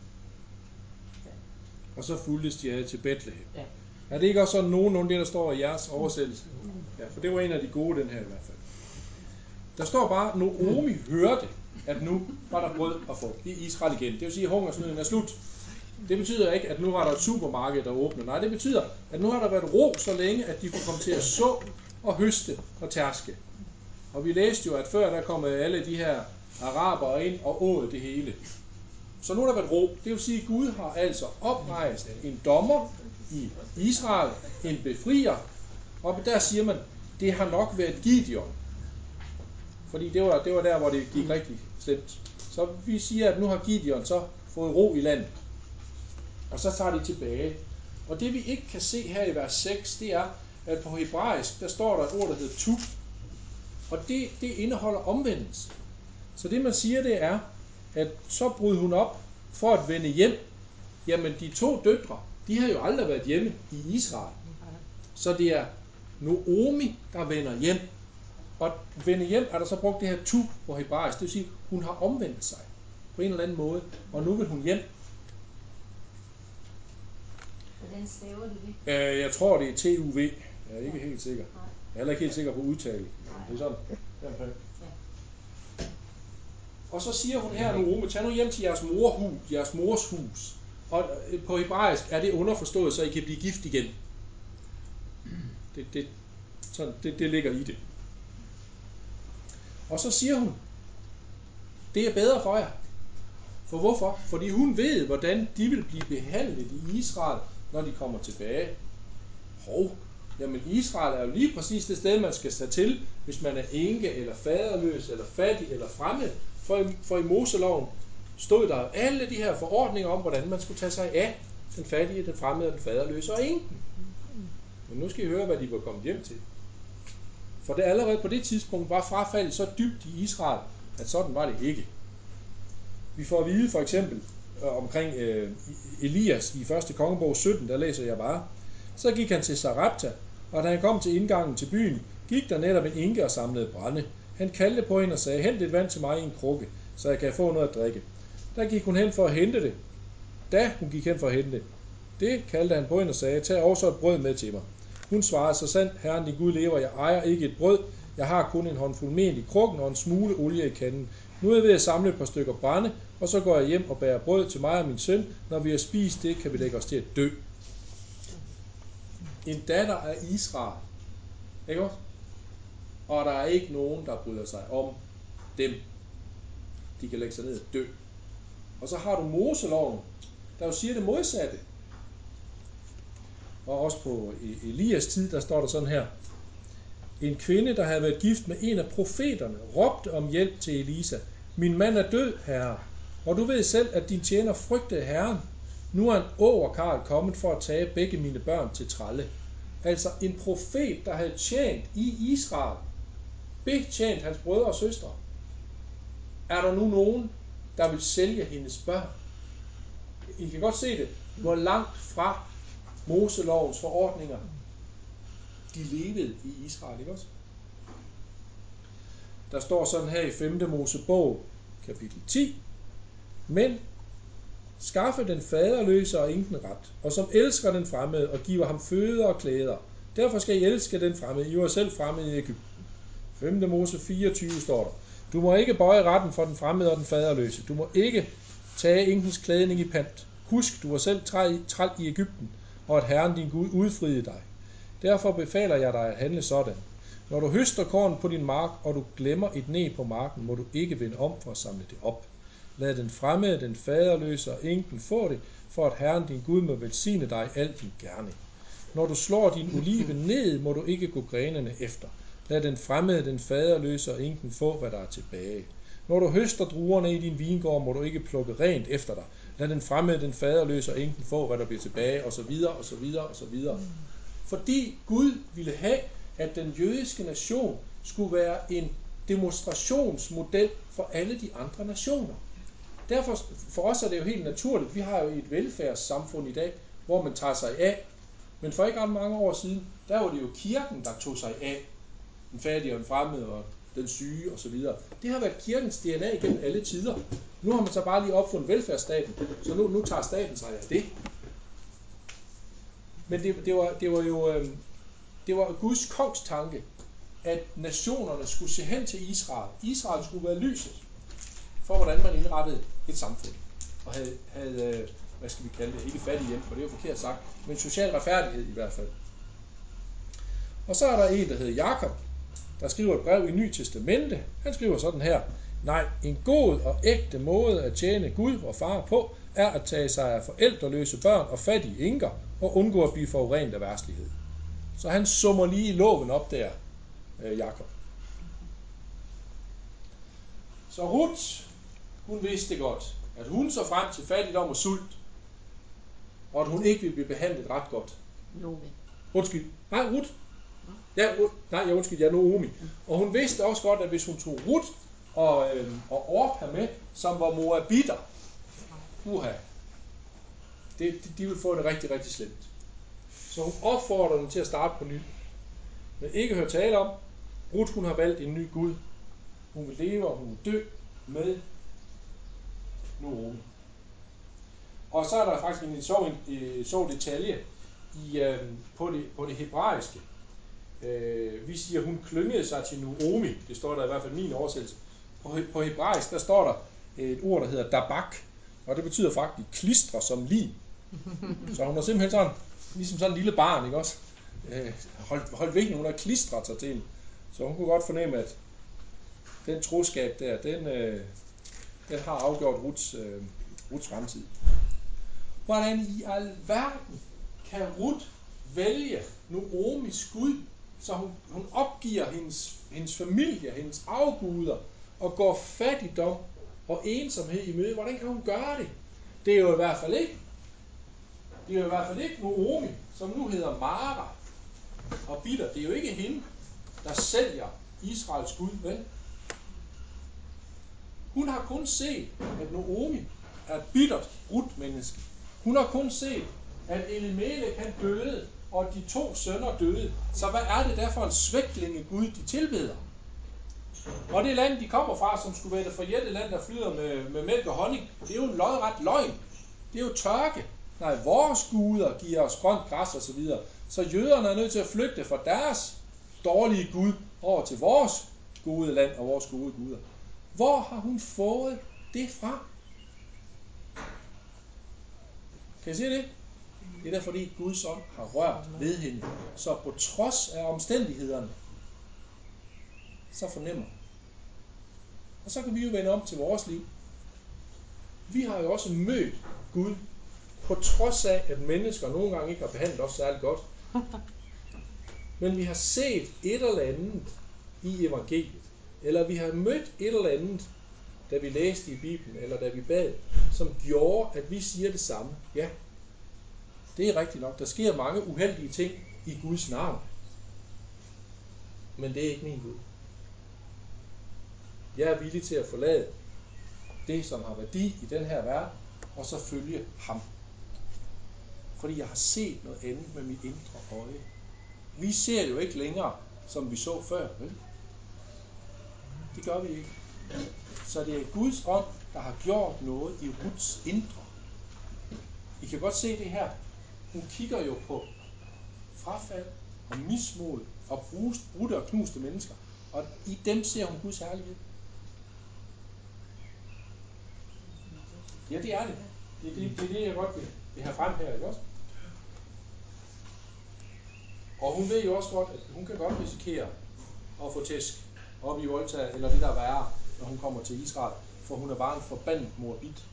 Ja. Og så fulgtes de af til Bethlehem. Ja. Er det ikke også sådan nogenlunde det, der står i jeres oversættelse? Ja, for det var en af de gode, den her i hvert fald. Der står bare, Naomi hørte, at nu var der brød at få i Israel igen. Det vil sige, at hungersnøden er slut. Det betyder ikke, at nu var der et supermarked, der åbner. Nej, det betyder, at nu har der været ro så længe, at de kunne komme til at så og høste og tærske. Og vi læste jo, at før der kom alle de her arabere ind og åd det hele. Så nu har der været ro. Det vil sige, at Gud har altså oprejst en dommer i Israel, en befrier. Og der siger man, det har nok været Gideon. Fordi det var, det var der, hvor det gik rigtig slemt. Så vi siger, at nu har Gideon så fået ro i landet. Og så tager de tilbage. Og det vi ikke kan se her i vers seks, det er, at på hebraisk, der står der et ord, der hedder tu. Og det, det indeholder omvendelse. Så det man siger, det er, at så brød hun op for at vende hjem. Jamen de to døtre, de har jo aldrig været hjemme i Israel. Så det er Naomi, der vender hjem. Og vende hjem er der så brugt det her tu på hebraisk. Det vil sige, hun har omvendt sig på en eller anden måde. Og nu vil hun hjem. Hvordan staver du det? Øh, jeg tror, det er T U V. Jeg er ikke helt sikker. Jeg er heller ikke helt sikker på udtale. Det er sådan. Ja. Og så siger hun her, Naomi, tag nu hjem til jeres morhus, jeres mors hus. Og på hebraisk er det underforstået, så I kan blive gift igen. Det, det, sådan, det, det ligger i det. Og så siger hun, det er bedre for jer. For hvorfor? Fordi hun ved, hvordan de vil blive behandlet i Israel, når de kommer tilbage. Hov, jamen Israel er jo lige præcis det sted, man skal tage til, hvis man er enke, eller faderløs, eller fattig, eller fremmed. For i, for i Moseloven stod der alle de her forordninger om, hvordan man skulle tage sig af den fattige, den fremmede, den faderløse og enken. Men nu skal I høre, hvad de var kommet hjem til. For det allerede på det tidspunkt var frafaldet så dybt i Israel, at sådan var det ikke. Vi får at vide for eksempel øh, omkring øh, Elias i første kongebog sytten, der læser jeg bare. Så gik han til Sarepta, og da han kom til indgangen til byen, gik der netop en enke og samlede brænde. Han kaldte på hende og sagde, hent lidt vand til mig i en krukke, så jeg kan få noget at drikke. Der gik hun hen for at hente det. Da hun gik hen for at hente det, det kaldte han på hende og sagde, tag også et brød med til mig. Hun svarede, så sandt, Herren din Gud lever, jeg ejer ikke et brød, jeg har kun en håndfuld mel i krukken og en smule olie i kanden. Nu er jeg ved at samle et par stykker brænde, og så går jeg hjem og bærer brød til mig og min søn. Når vi har spist det, kan vi lægge os til at dø. En datter af Israel, ikke også? Og der er ikke nogen, der bryder sig om dem. De kan lægge sig ned og dø. Og så har du Moseloven, der jo siger det modsatte. Og også på Elias tid, der står der sådan her. En kvinde, der havde været gift med en af profeterne, råbte om hjælp til Elisa. Min mand er død, herre, og du ved selv, at din tjener frygtede Herren. Nu er en overkarl kommet for at tage begge mine børn til trælle. Altså en profet, der havde tjent i Israel, betjent hans brødre og søstre. Er der nu nogen, der vil sælge hendes børn? I kan godt se det, hvor langt fra Moselovens forordninger de levede i Israel, ikke også? Der står sådan her i femte Mosebog, kapitel ti. Men skaffe den faderløse og enken ret, og som elsker den fremmede og giver ham føde og klæder. Derfor skal I elske den fremmede. I var selv fremmede i Egypten. femte Mose fireogtyve står der. Du må ikke bøje retten for den fremmede og den faderløse. Du må ikke tage enkens klædning i pant. Husk, du var selv træl i Egypten, og at Herren din Gud udfriede dig. Derfor befaler jeg dig at handle sådan. Når du høster korn på din mark, og du glemmer et næ på marken, må du ikke vende om for at samle det op. Lad den fremmede, den faderløse og enken få det, for at Herren din Gud må velsigne dig al din gerning. Når du slår din oliven ned, må du ikke gå grenene efter. Lad den fremmede, den faderløse og enken få, hvad der er tilbage. Når du høster druerne i din vingård, må du ikke plukke rent efter dig. Lad den fremmede, den faderløse og enken få, hvad der bliver tilbage, og så videre, og så videre, og så videre. Fordi Gud ville have, at den jødiske nation skulle være en demonstrationsmodel for alle de andre nationer. Derfor for os er det jo helt naturligt. Vi har jo et velfærdssamfund i dag, hvor man tager sig af. Men for ikke ret mange år siden, der var det jo kirken, der tog sig af den fattige og den fremmede og den syge osv. Det har været kirkens D N A gennem alle tider. Nu har man så bare lige opfundet velfærdsstaten, så nu, nu tager staten sig af det. Men det, det, var, det var jo øh, det var Guds kongstanke, at nationerne skulle se hen til Israel. Israel skulle være lyset for, hvordan man indrettede et samfund. Og havde, havde hvad skal vi kalde det, ikke fattig hjem, for det er jo forkert sagt, men social retfærdighed i hvert fald. Og så er der en, der hedder Jakob, der skriver et brev i Ny Testamente. Han skriver sådan her. Nej, en god og ægte måde at tjene Gud og far på, er at tage sig af forældreløse børn og fattige enker, og undgå at blive forurenet af verdslighed. Så han summer lige loven op der, Jakob. Så Ruth, hun vidste godt, at hun så frem til fattigdom og sult. og at hun ikke vil blive behandlet ret godt. Nomi. Undskyld. Nej, Ruth. Ja, Ruth. Nej, jeg undskyld, jeg er Naomi. Og hun vidste også godt, at hvis hun tog Ruth og, øh, og Orpa med, som var moabitter, uha, det, de, de ville få det rigtig, rigtig slemt. Så hun opfordrer dem til at starte på ny. Men ikke høre tale om, Ruth hun har valgt en ny Gud. Hun vil leve og hun vil dø med Naomi. Og så er der faktisk en sjov, en sjov detalje i, øh, på, det, på det hebraiske. Øh, vi siger, hun klyngede sig til Naomi. Det står der i hvert fald i min oversættelse. På, på hebraisk, der står der et ord, der hedder dabak. Og det betyder faktisk klistre som lim. Så hun er simpelthen sådan, ligesom sådan en lille barn, ikke også? Øh, holdt, holdt væk, hun har klistret sig til hende. Så hun kunne godt fornemme, at den troskab der, den, øh, den har afgjort Ruths, øh, Ruths fremtid. Hvordan i alverden kan Ruth vælge Naomis Gud, så hun, hun opgiver hendes, hendes familie, hendes afguder, og går fattigdom og ensomhed i møde? Hvordan kan hun gøre det? Det er jo i hvert fald ikke, det er jo i hvert fald ikke Naomi, som nu hedder Mara og bitter. Det er jo ikke hende, der sælger Israels Gud, vel? Hun har kun set, at Naomi er et bittert Ruth-menneske. Hun har kun set, at Elimelech han døde, og de to sønner døde. Så hvad er det der for en svæklinge Gud, de tilbeder? Og det land, de kommer fra, som skulle være det forjætte land, der flyder med, med mælk og honning, det er jo en lodret løgn. Det er jo tørke. Nej, vores guder giver os grønt græs og så videre. Så jøderne er nødt til at flygte fra deres dårlige Gud over til vores gode land og vores gode guder. Hvor har hun fået det fra? Kan I se det? Det er der, fordi Guds ånd har rørt ved hende. Så på trods af omstændighederne, så fornemmer. Og så kan vi jo vende om til vores liv. Vi har jo også mødt Gud, på trods af, at mennesker nogle gange ikke har behandlet os særlig godt. Men vi har set et eller andet i evangeliet. Eller vi har mødt et eller andet, da vi læste i Bibelen, eller da vi bad, som gjorde, at vi siger det samme. Ja, det er rigtigt nok. Der sker mange uheldige ting i Guds navn. Men det er ikke min Gud. Jeg er villig til at forlade det, som har værdi i den her verden, og så følge ham. Fordi jeg har set noget andet med mit indre øje. Vi ser det jo ikke længere, som vi så før, vel? Det gør vi ikke. Så det er Guds ånd, der har gjort noget i Ruths indre. I kan godt se det her. Hun kigger jo på frafald og mismod og brudte og knuste mennesker. Og i dem ser hun Guds herlighed. Ja, det er det. Det er det, det, er det jeg godt vil, vil have frem her, ikke også? Og hun ved jo også godt, at hun kan godt risikere at få tæsk op i Volta, eller det der er værre, når hun kommer til Israel, for hun er bare en forbandet moabit.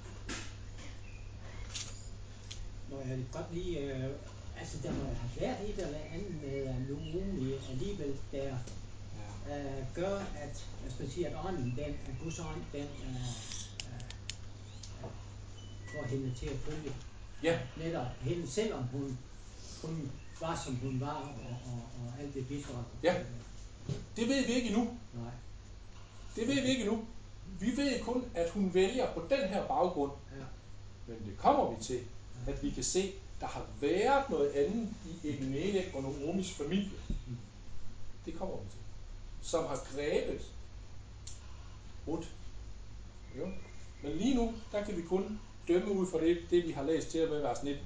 Må jeg godt lige, øh, altså der må jeg have været et eller andet med Naomi alligevel, der øh, gør, at, jeg skal sige, at ånden, den, at Guds ånd, den øh, øh, får hende til at følge. Ja. Netop hende, selvom hun, hun var, som hun var, og, og, og alt det bitre. Ja. Det ved vi ikke endnu. Nej. Det ved vi ikke endnu. Vi ved kun, at hun vælger på den her baggrund. Ja. Men det kommer vi til, at vi kan se, der har været noget andet i Elimelech og Naomis familie. Det kommer vi til. Som har grebet Ruth. Jo. Men lige nu, der kan vi kun dømme ud fra det, det vi har læst til at være vers nitten.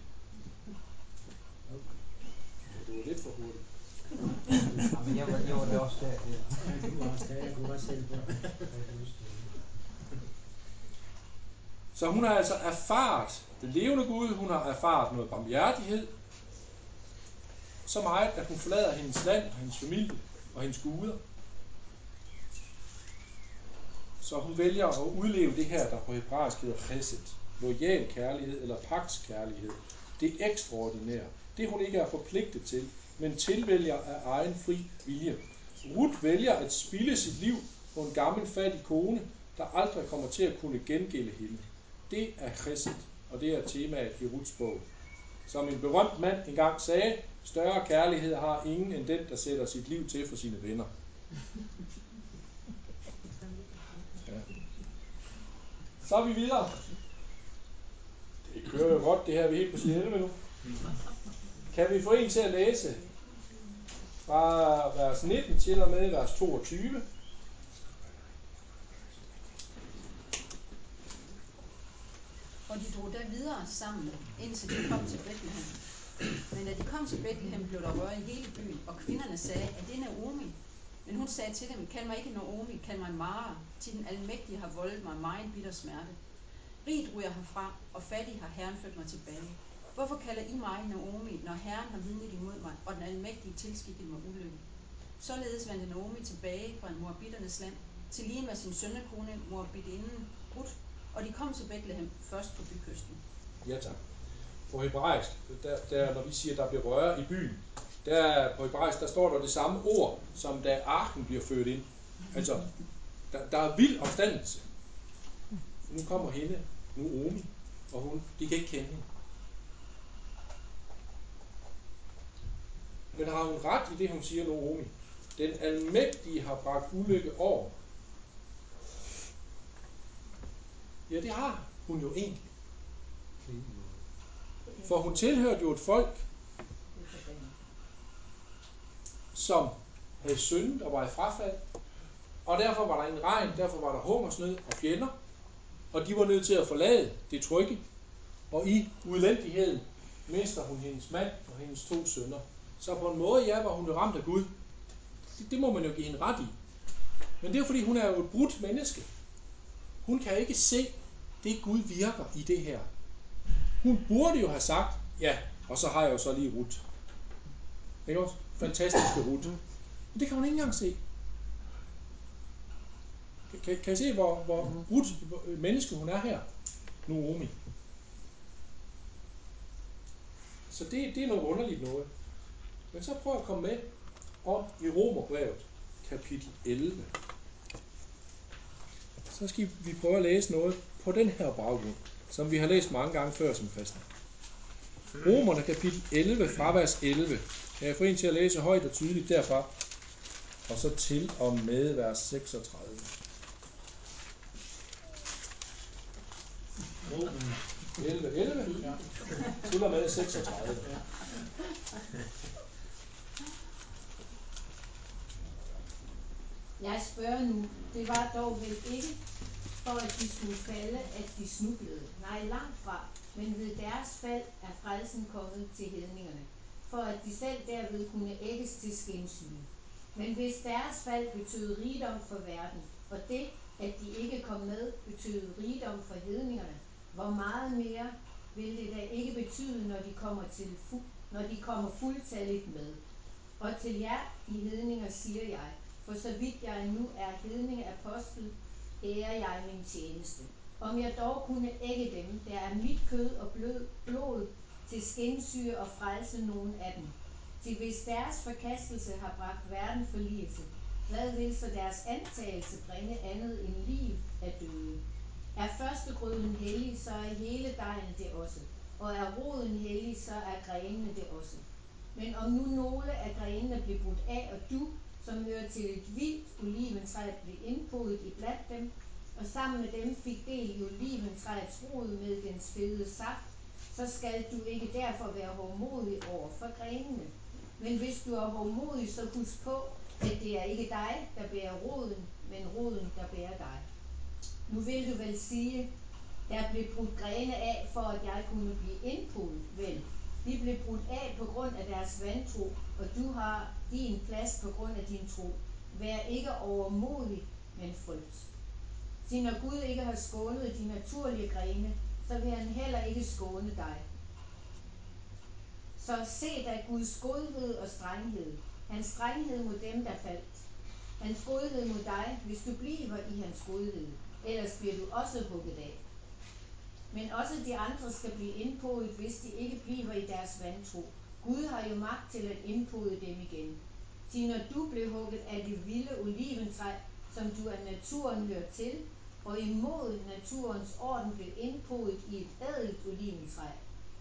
Det var lidt for hurtigt. Jamen, jeg var, jeg var det også der. Ja, du var også der. Jeg kunne godt sætte på. Så hun har altså erfaret den levende Gud, hun har erfaret noget barmhjertighed, så meget, at hun forlader hendes land og hendes familie og hendes guder. Så hun vælger at udleve det her, der på hebraisk hedder chesed, loyal kærlighed eller pagtskærlighed. Det er ekstraordinært. Det hun ikke er forpligtet til, men tilvælger af egen fri vilje. Ruth vælger at spilde sit liv på en gammel fattig kone, der aldrig kommer til at kunne gengælde hende. Det er chesed, og det er temaet i Ruths bog. Som en berømt mand engang sagde, større kærlighed har ingen end den, der sætter sit liv til for sine venner. Ja. Så er vi videre. Det kører jo godt, det her, vi er helt på side elleve nu. Kan vi få en til at læse fra vers nitten til og med vers toogtyve? Og de drog der videre sammen, indtil de kom til Bethlehem. Men da de kom til Bethlehem, blev der røre i hele byen, og kvinderne sagde, at det er Naomi. Men hun sagde til dem, kald mig ikke Naomi, kald mig Mara, til den almægtige har voldet mig meget bitter smerte. Rigt ryger herfra, og fattig har Herren ført mig tilbage. Hvorfor kalder I mig Naomi, når Herren har vidnet imod mig, og den almægtige tilskikket mig ulykke? Således vendte Naomi tilbage fra Moabiternes land, til lige med sin sønnekone Moabitinden Ruth, og de kom til Bethlehem først på bykysten. Ja tak. På hebraisk, der, der, når vi siger, der bliver røre i byen, der på hebraisk, der står der det samme ord, som da arken bliver ført ind. Altså, der, der er vild opstandelse. Nu kommer hende, Naomi, og hun, de kan ikke kende hende. Men har hun ret i det, hun siger, Naomi? Den almægtige har bragt ulykke over. Ja, det har hun jo egentlig. For hun tilhørte jo et folk, som havde syndet og var i frafald. Og derfor var der ingen regn, derfor var der hungersnød og fjender. Og de var nødt til at forlade det trygge. Og i udlændigheden mister hun hendes mand og hendes to sønner. Så på en måde, ja, var hun jo ramt af Gud. Det, det må man jo give hende ret i. Men det er jo fordi, hun er jo et brudt menneske. Hun kan ikke se, det Gud virker i det her. Hun burde jo have sagt, ja, og så har jeg jo så lige Ruth. Ikke også? Fantastiske Ruth. Men det kan hun ikke engang se. Kan, kan I se, hvor, hvor brudt menneske hun er her? Naomi. Så det, det er noget underligt noget. Men så prøv at komme med op i Romerbrevet, kapitel elleve. Så skal vi prøve at læse noget på den her baggrund, som vi har læst mange gange før som kristne. Romerne kapitel elleve, fra vers elleve. Kan jeg få en til at læse højt og tydeligt derfra? Og så til og med vers seksogtredive. elleve, elleve, ja. Til og med seksogtredive. Jeg spørger nu, det var dog vel ikke for at de skulle falde, at de snublede. Nej, langt fra, men ved deres fald er frelsen kommet til hedningerne, for at de selv derved kunne ægges til skindsyge. Men hvis deres fald betød rigdom for verden, og det, at de ikke kom med, betød rigdom for hedningerne, hvor meget mere vil det da ikke betyde, når de kommer, til fu- når de kommer fuldtalligt med. Og til jer, I hedninger, siger jeg, for så vidt jeg nu er hedningeapostel, ærer jeg min tjeneste. Om jeg dog kunne ægge dem, der er mit kød og blod, blod, til skindsyge og frelse nogen af dem. Til hvis deres forkastelse har bragt verden forlielse, hvad vil så deres antagelse bringe andet end liv af døde? Er førstegrøden hellig, så er hele dejen det også. Og er roden hellig, så er grenene det også. Men om nu nogle af grenene blev brudt af, og du, som hører til et vildt oliventræ, blev indpodet i blandt dem, og sammen med dem fik del i oliventræets rod med dens fede saft, så skal du ikke derfor være hovmodig over for grenene. Men hvis du er hovmodig, så husk på, at det er ikke dig, der bærer roden, men roden, der bærer dig. Nu vil du vel sige, der blev brudt grene af, for at jeg kunne blive indpodet, vel? De blev brudt af på grund af deres vantro, og du har din plads på grund af din tro. Vær ikke overmodig, men frygt. Så når Gud ikke har skånet de naturlige grene, så vil han heller ikke skåne dig. Så se da Guds godhed og strenghed, hans strenghed mod dem, der faldt. Hans godhed mod dig, hvis du bliver i hans godhed, ellers bliver du også hugget af. Men også de andre skal blive indpodet, hvis de ikke bliver i deres vantro. Gud har jo magt til at indpode dem igen. Så når du blev hugget af det vilde oliventræ, som du af naturen hører til, og imod naturens orden blev indpodet i et ædelt oliventræ,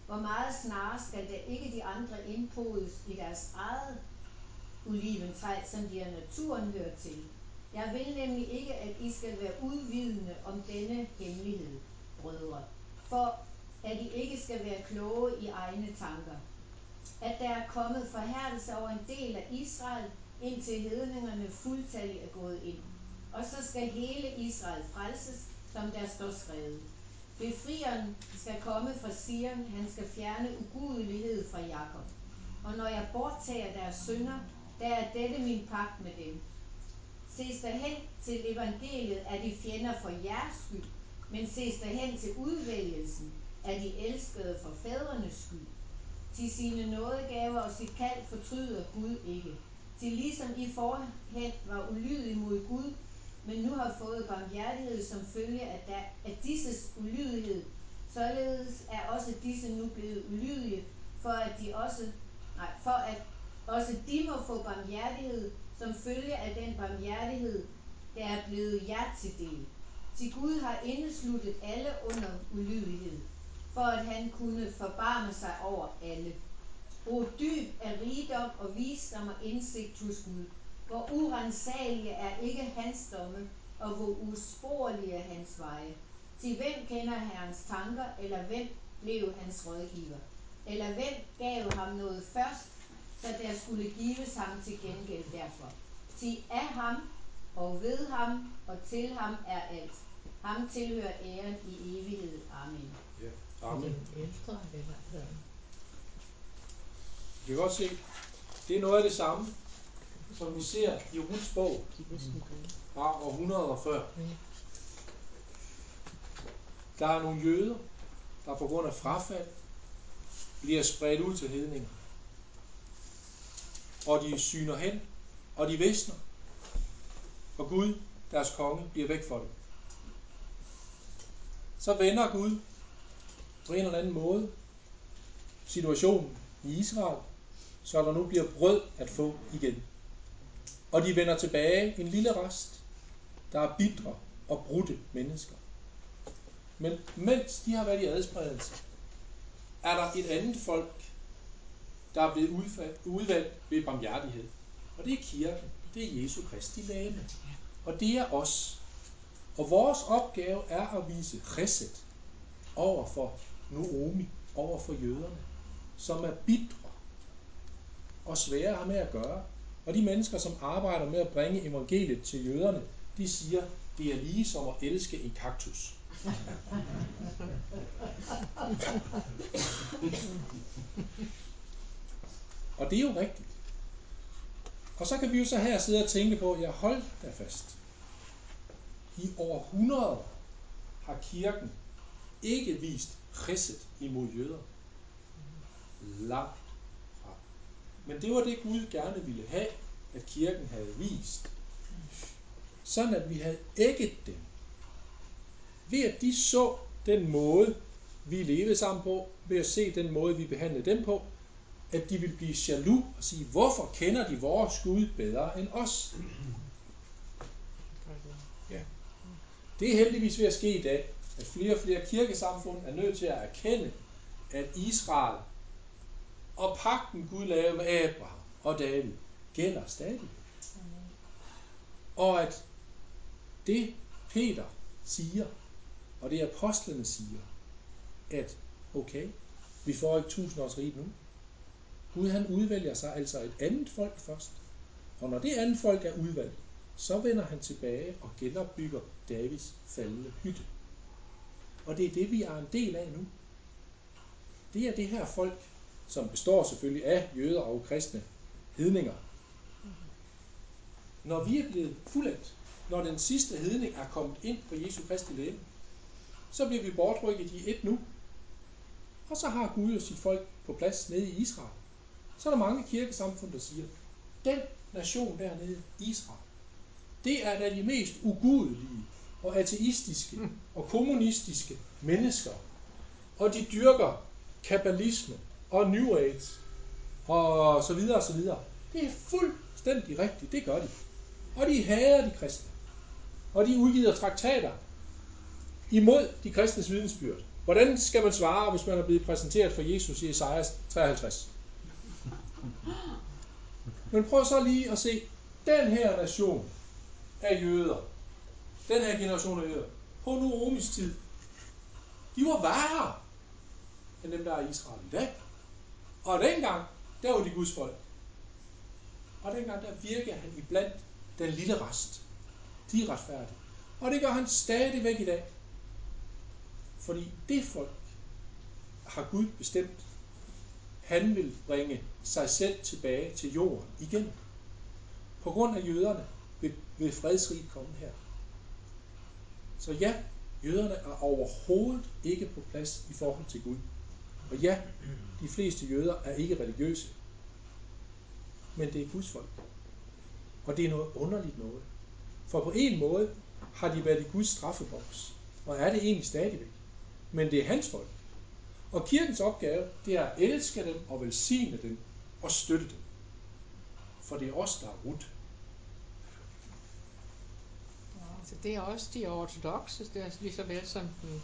Hvor meget snarere skal der ikke de andre indpodes i deres eget oliventræ, som de af naturen hører til. Jeg vil nemlig ikke, at I skal være udvidende om denne hemmelighed, brødre, for at I ikke skal være kloge i egne tanker. At der er kommet forhærdelse over en del af Israel, indtil hedningerne fuldtalligt er gået ind. Og så skal hele Israel frelses, som der står skrevet. Befrieren skal komme fra Sion, han skal fjerne ugudelighed fra Jakob. Og når jeg borttager deres synder, der er dette min pagt med dem. Ses der hen til evangeliet, er de fjender for jeres skyld, men ses der hen til udvælgelsen, er de elskede for fædrenes skyld. Til sine nådegaver og sit kald fortryder Gud ikke. Til ligesom I forhen var ulydige mod Gud, men nu har fået barmhjertighed som følge af, der, af disses ulydighed, således er også disse nu blevet ulydige, for at de også, nej, for at også de må få barmhjertighed som følge af den barmhjertighed, der er blevet jer til del. Til Gud har indesluttet alle under ulydighed, for at han kunne forbarme sig over alle. Brug dyb af rigdom og visdom og indsigt hos Gud, hvor urensagelige er ikke hans domme, og hvor usporlige er hans veje. Til hvem kender Herrens tanker, eller hvem blev hans rådgiver? Eller hvem gav ham noget først, så der skulle gives ham til gengæld derfor? Til af ham, og ved ham, og til ham er alt. Ham tilhører æren i evighed. Amen. Ja, amen. Den ældre eller hvad? Vi kan godt se, det er noget af det samme, som vi ser i Ruths bog fra århundreder før. Der er nogle jøder, der på grund af frafald bliver spredt ud til hedninger. Og de syner hen, og de visner. Og Gud, deres konge, bliver væk for dem. Så vender Gud på en eller anden måde situationen i Israel, så der nu bliver brød at få igen. Og de vender tilbage en lille rest, der er bitre og brudte mennesker. Men mens de har været i adspredelse, er der et andet folk, der er blevet udvalgt ved barmhjertighed. Og det er kirken. Det er Jesu Kristi legeme. Og det er os. Og vores opgave er at vise chesed over for Noomi, over for jøderne, som er bitre og svære at have med at gøre. Og de mennesker, som arbejder med at bringe evangeliet til jøderne, de siger, det er lige som at elske en kaktus. Og det er jo rigtigt. Og så kan vi jo så her sidde og tænke på, jeg holdt da fast. I århundreder har kirken ikke vist chesed imod jøder. Langt fra. Men det var det Gud gerne ville have, at kirken havde vist. Sådan at vi havde ægget dem. Ved at de så den måde, vi levede sammen på, ved at se den måde, vi behandlede dem på, at de ville blive jaloux og sige, hvorfor kender de vores Gud bedre end os? Ja. Det er heldigvis ved at ske i dag, at flere og flere kirkesamfund er nødt til at erkende, at Israel og pagten Gud lavede med Abraham og David gælder stadig. Og at det Peter siger, og det apostlene siger, at okay, vi får ikke tusindårsriget nu. Gud han udvælger sig altså et andet folk først. Og når det andet folk er udvalgt, så vender han tilbage og genopbygger Davids faldende hytte. Og det er det, vi er en del af nu. Det er det her folk, som består selvfølgelig af jøder og kristne hedninger. Når vi er blevet fuldendt, når den sidste hedning er kommet ind på Jesu Kristi legeme, så bliver vi bortrykket i et nu. Og så har Gud jo sit folk på plads nede i Israel. Så er der mange kirkesamfund, der siger, den nation dernede, Israel, det er da de mest ugudelige og ateistiske og kommunistiske mennesker. Og de dyrker kabbalisme og New Age og så videre og så videre. Det er fuldstændig rigtigt, det gør de. Og de hader de kristne. Og de udgiver traktater imod de kristnes vidensbyrd. Hvordan skal man svare, hvis man er blevet præsenteret for Jesus i Esajas treoghalvtreds? Men prøv så lige at se, den her nation af jøder, den her generation af jøder, på Noomis tid, de var værre end dem, der er i Israel i dag. Og dengang, der var de Guds folk. Og dengang, der virkede han iblandt den lille rest. De er retfærdige. Og det gør han stadigvæk i dag. Fordi det folk har Gud bestemt, han vil bringe sig selv tilbage til jorden igen. På grund af jøderne vil, vil fredsriget komme her. Så ja, jøderne er overhovedet ikke på plads i forhold til Gud. Og ja, de fleste jøder er ikke religiøse. Men det er Guds folk. Og det er noget underligt noget. For på en måde har de været i Guds straffeboks. Og er det egentlig stadigvæk. Men det er hans folk. Og kirkens opgave, det er at elske dem og velsigne dem og støtte dem. For det er os, der er Ruth. Så det er også de ortodokse, det er lige så vel som den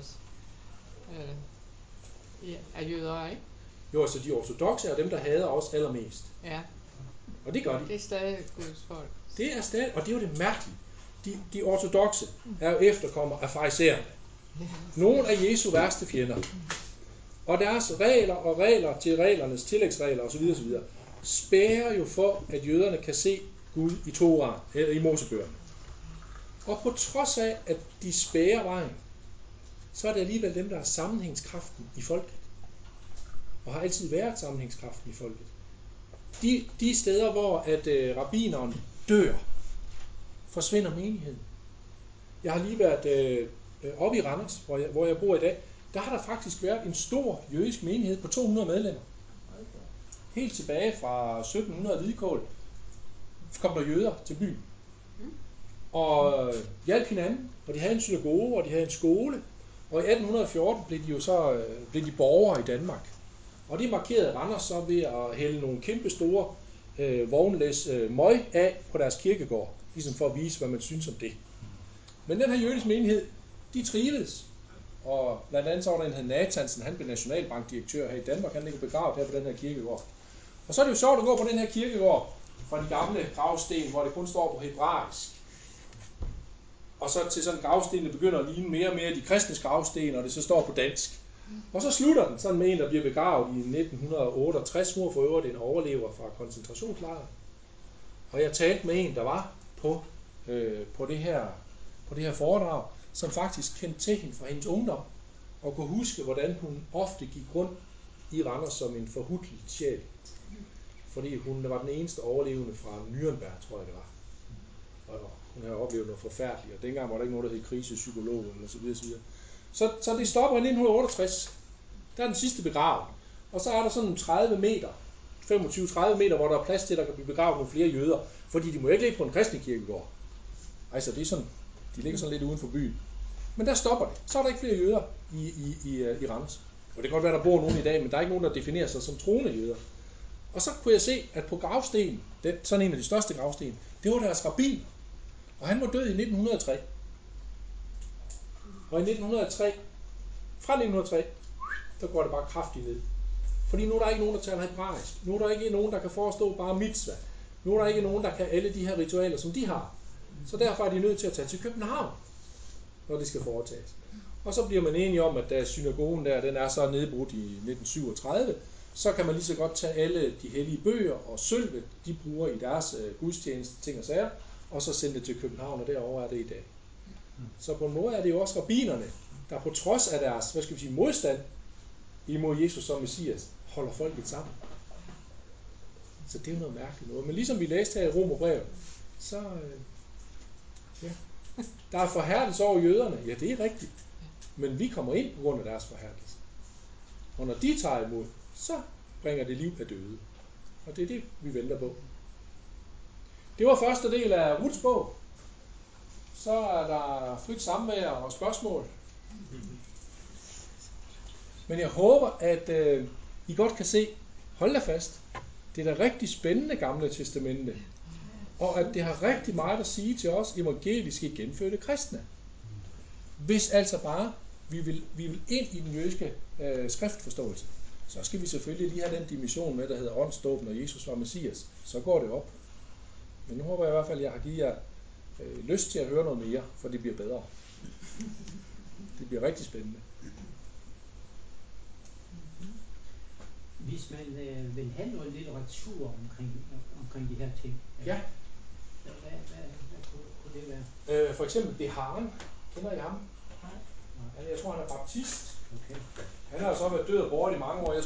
øh, øh, er jøder, ikke? Jo, altså de ortodokse er dem, der hader os allermest. Ja. Og det gør de. Det er stadig Guds folk. Det er stadig, og det er jo det mærkelige. De, de ortodokse er jo efterkommere af farisæerne. Nogle af Jesu værste fjender. Og deres regler og regler til reglernes tillægsregler osv. osv. spærrer jo for, at jøderne kan se Gud i Toraen, eller i Mosebøgerne. Og på trods af, at de spærrer vejen, så er det alligevel dem, der er sammenhængskraften i folket. Og har altid været sammenhængskraften i folket. De, de steder, hvor at øh, rabbineren dør, forsvinder menigheden. Jeg har lige været øh, oppe i Randers, hvor jeg, hvor jeg bor i dag. Der har der faktisk været en stor jødisk menighed på to hundrede medlemmer. Helt tilbage fra sytten hundrede hvidkål kom der jøder til byen. Og hjalp hinanden, og de havde en synagoge, og de havde en skole. Og i atten fjorten blev de jo så øh, blev de borgere i Danmark. Og de markerede Randers så ved at hælde nogle kæmpe store øh, vognlæs øh, møg af på deres kirkegård. Ligesom for at vise, hvad man synes om det. Men den her jødisk menighed, de trivedes. Og blandt andet så var der en, der hed Nathansen, han blev nationalbankdirektør her i Danmark. Han ligger begravet her på den her kirkegård. Og så er det jo sjovt at gå på den her kirkegård fra de gamle gravsten, hvor det kun står på hebraisk. Og så til sådan gravsten, der begynder at ligne mere og mere de kristnes gravsten, og det så står på dansk. Og så slutter den sådan med en, der bliver begravet i nitten otteogtres, hvor for øvrigt en overlever fra koncentrationslejren. Og jeg talte med en, der var på, øh, på, det her, på det her foredrag, som faktisk kendte til hende fra hendes ungdom, og kunne huske, hvordan hun ofte gik rundt i Randers som en forhutlet sjæl. Fordi hun var den eneste overlevende fra Nürnberg, tror jeg det var. Og hun havde oplevet noget forfærdeligt, og dengang var der ikke noget, der hed krisepsykolog, eller så videre, så videre. Så, så det stopper i nitten otteogtres. Der er den sidste begravet. Og så er der sådan tredive meter, femogtyve til tredive meter, hvor der er plads til, at der kan blive begravet nogle flere jøder. Fordi de må ikke ligge på en kristne kirkegård. Altså, det er sådan, de ligger sådan lidt uden for byen. Men der stopper det. Så er der ikke flere jøder i, i, i, i Randers. Og det kan godt være, der bor nogen i dag, men der er ikke nogen, der definerer sig som troende jøder. Og så kunne jeg se, at på gravstenen, den, sådan en af de største gravsten, det var deres rabbin. Og han var død i nitten hundrede og tre. Og i nitten hundrede og tre, fra nitten hundrede og tre, der går det bare kraftigt ned. Fordi nu er der ikke nogen, der taler hebraisk. Nu er der ikke nogen, der kan forestå bare mitzvah. Nu er der ikke nogen, der kan alle de her ritualer, som de har. Så derfor er de nødt til at tage til København, når det skal foretages. Og så bliver man enige om, at da synagogen der, den er så nedbrudt i nitten syvogtredive, så kan man lige så godt tage alle de hellige bøger og sølvet, de bruger i deres øh, gudstjeneste, ting og sager, og så sende det til København, og derovre er det i dag. Så på en måde er det jo også rabbinerne, der på trods af deres, hvad skal vi sige, modstand imod Jesus som Messias, holder folket sammen. Så det er jo noget mærkeligt noget. Men ligesom vi læste her i Romerbrevet, så øh, ja, der er forhærdelse over jøderne. Ja, det er rigtigt. Men vi kommer ind på grund af deres forhærdelse. Og når de tager imod, så bringer det liv af døde. Og det er det, vi venter på. Det var første del af Ruths bog. Så er der frit samvær og spørgsmål. Men jeg håber, at øh, I godt kan se, hold da fast, det er da rigtig spændende Gamle Testamente. Og at det har rigtig meget at sige til os evangeliske genfødte kristne. Hvis altså bare vi vil, vi vil ind i den jødiske øh, skriftforståelse, så skal vi selvfølgelig lige have den dimension med, der hedder åndsdåben, og Jesus var Messias. Så går det op. Men nu håber jeg i hvert fald, at jeg har givet jer øh, lyst til at høre noget mere, for det bliver bedre. Det bliver rigtig spændende. Hvis man øh, vil have noget litteratur omkring, omkring de her ting, Ja. hvad, hvad, hvad, hvad kunne, kunne det være? Øh, for eksempel Beharen. Kender I ham? Nej. Han, jeg tror, han er baptist. Okay. Han har så været død og borte i mange år. Jeg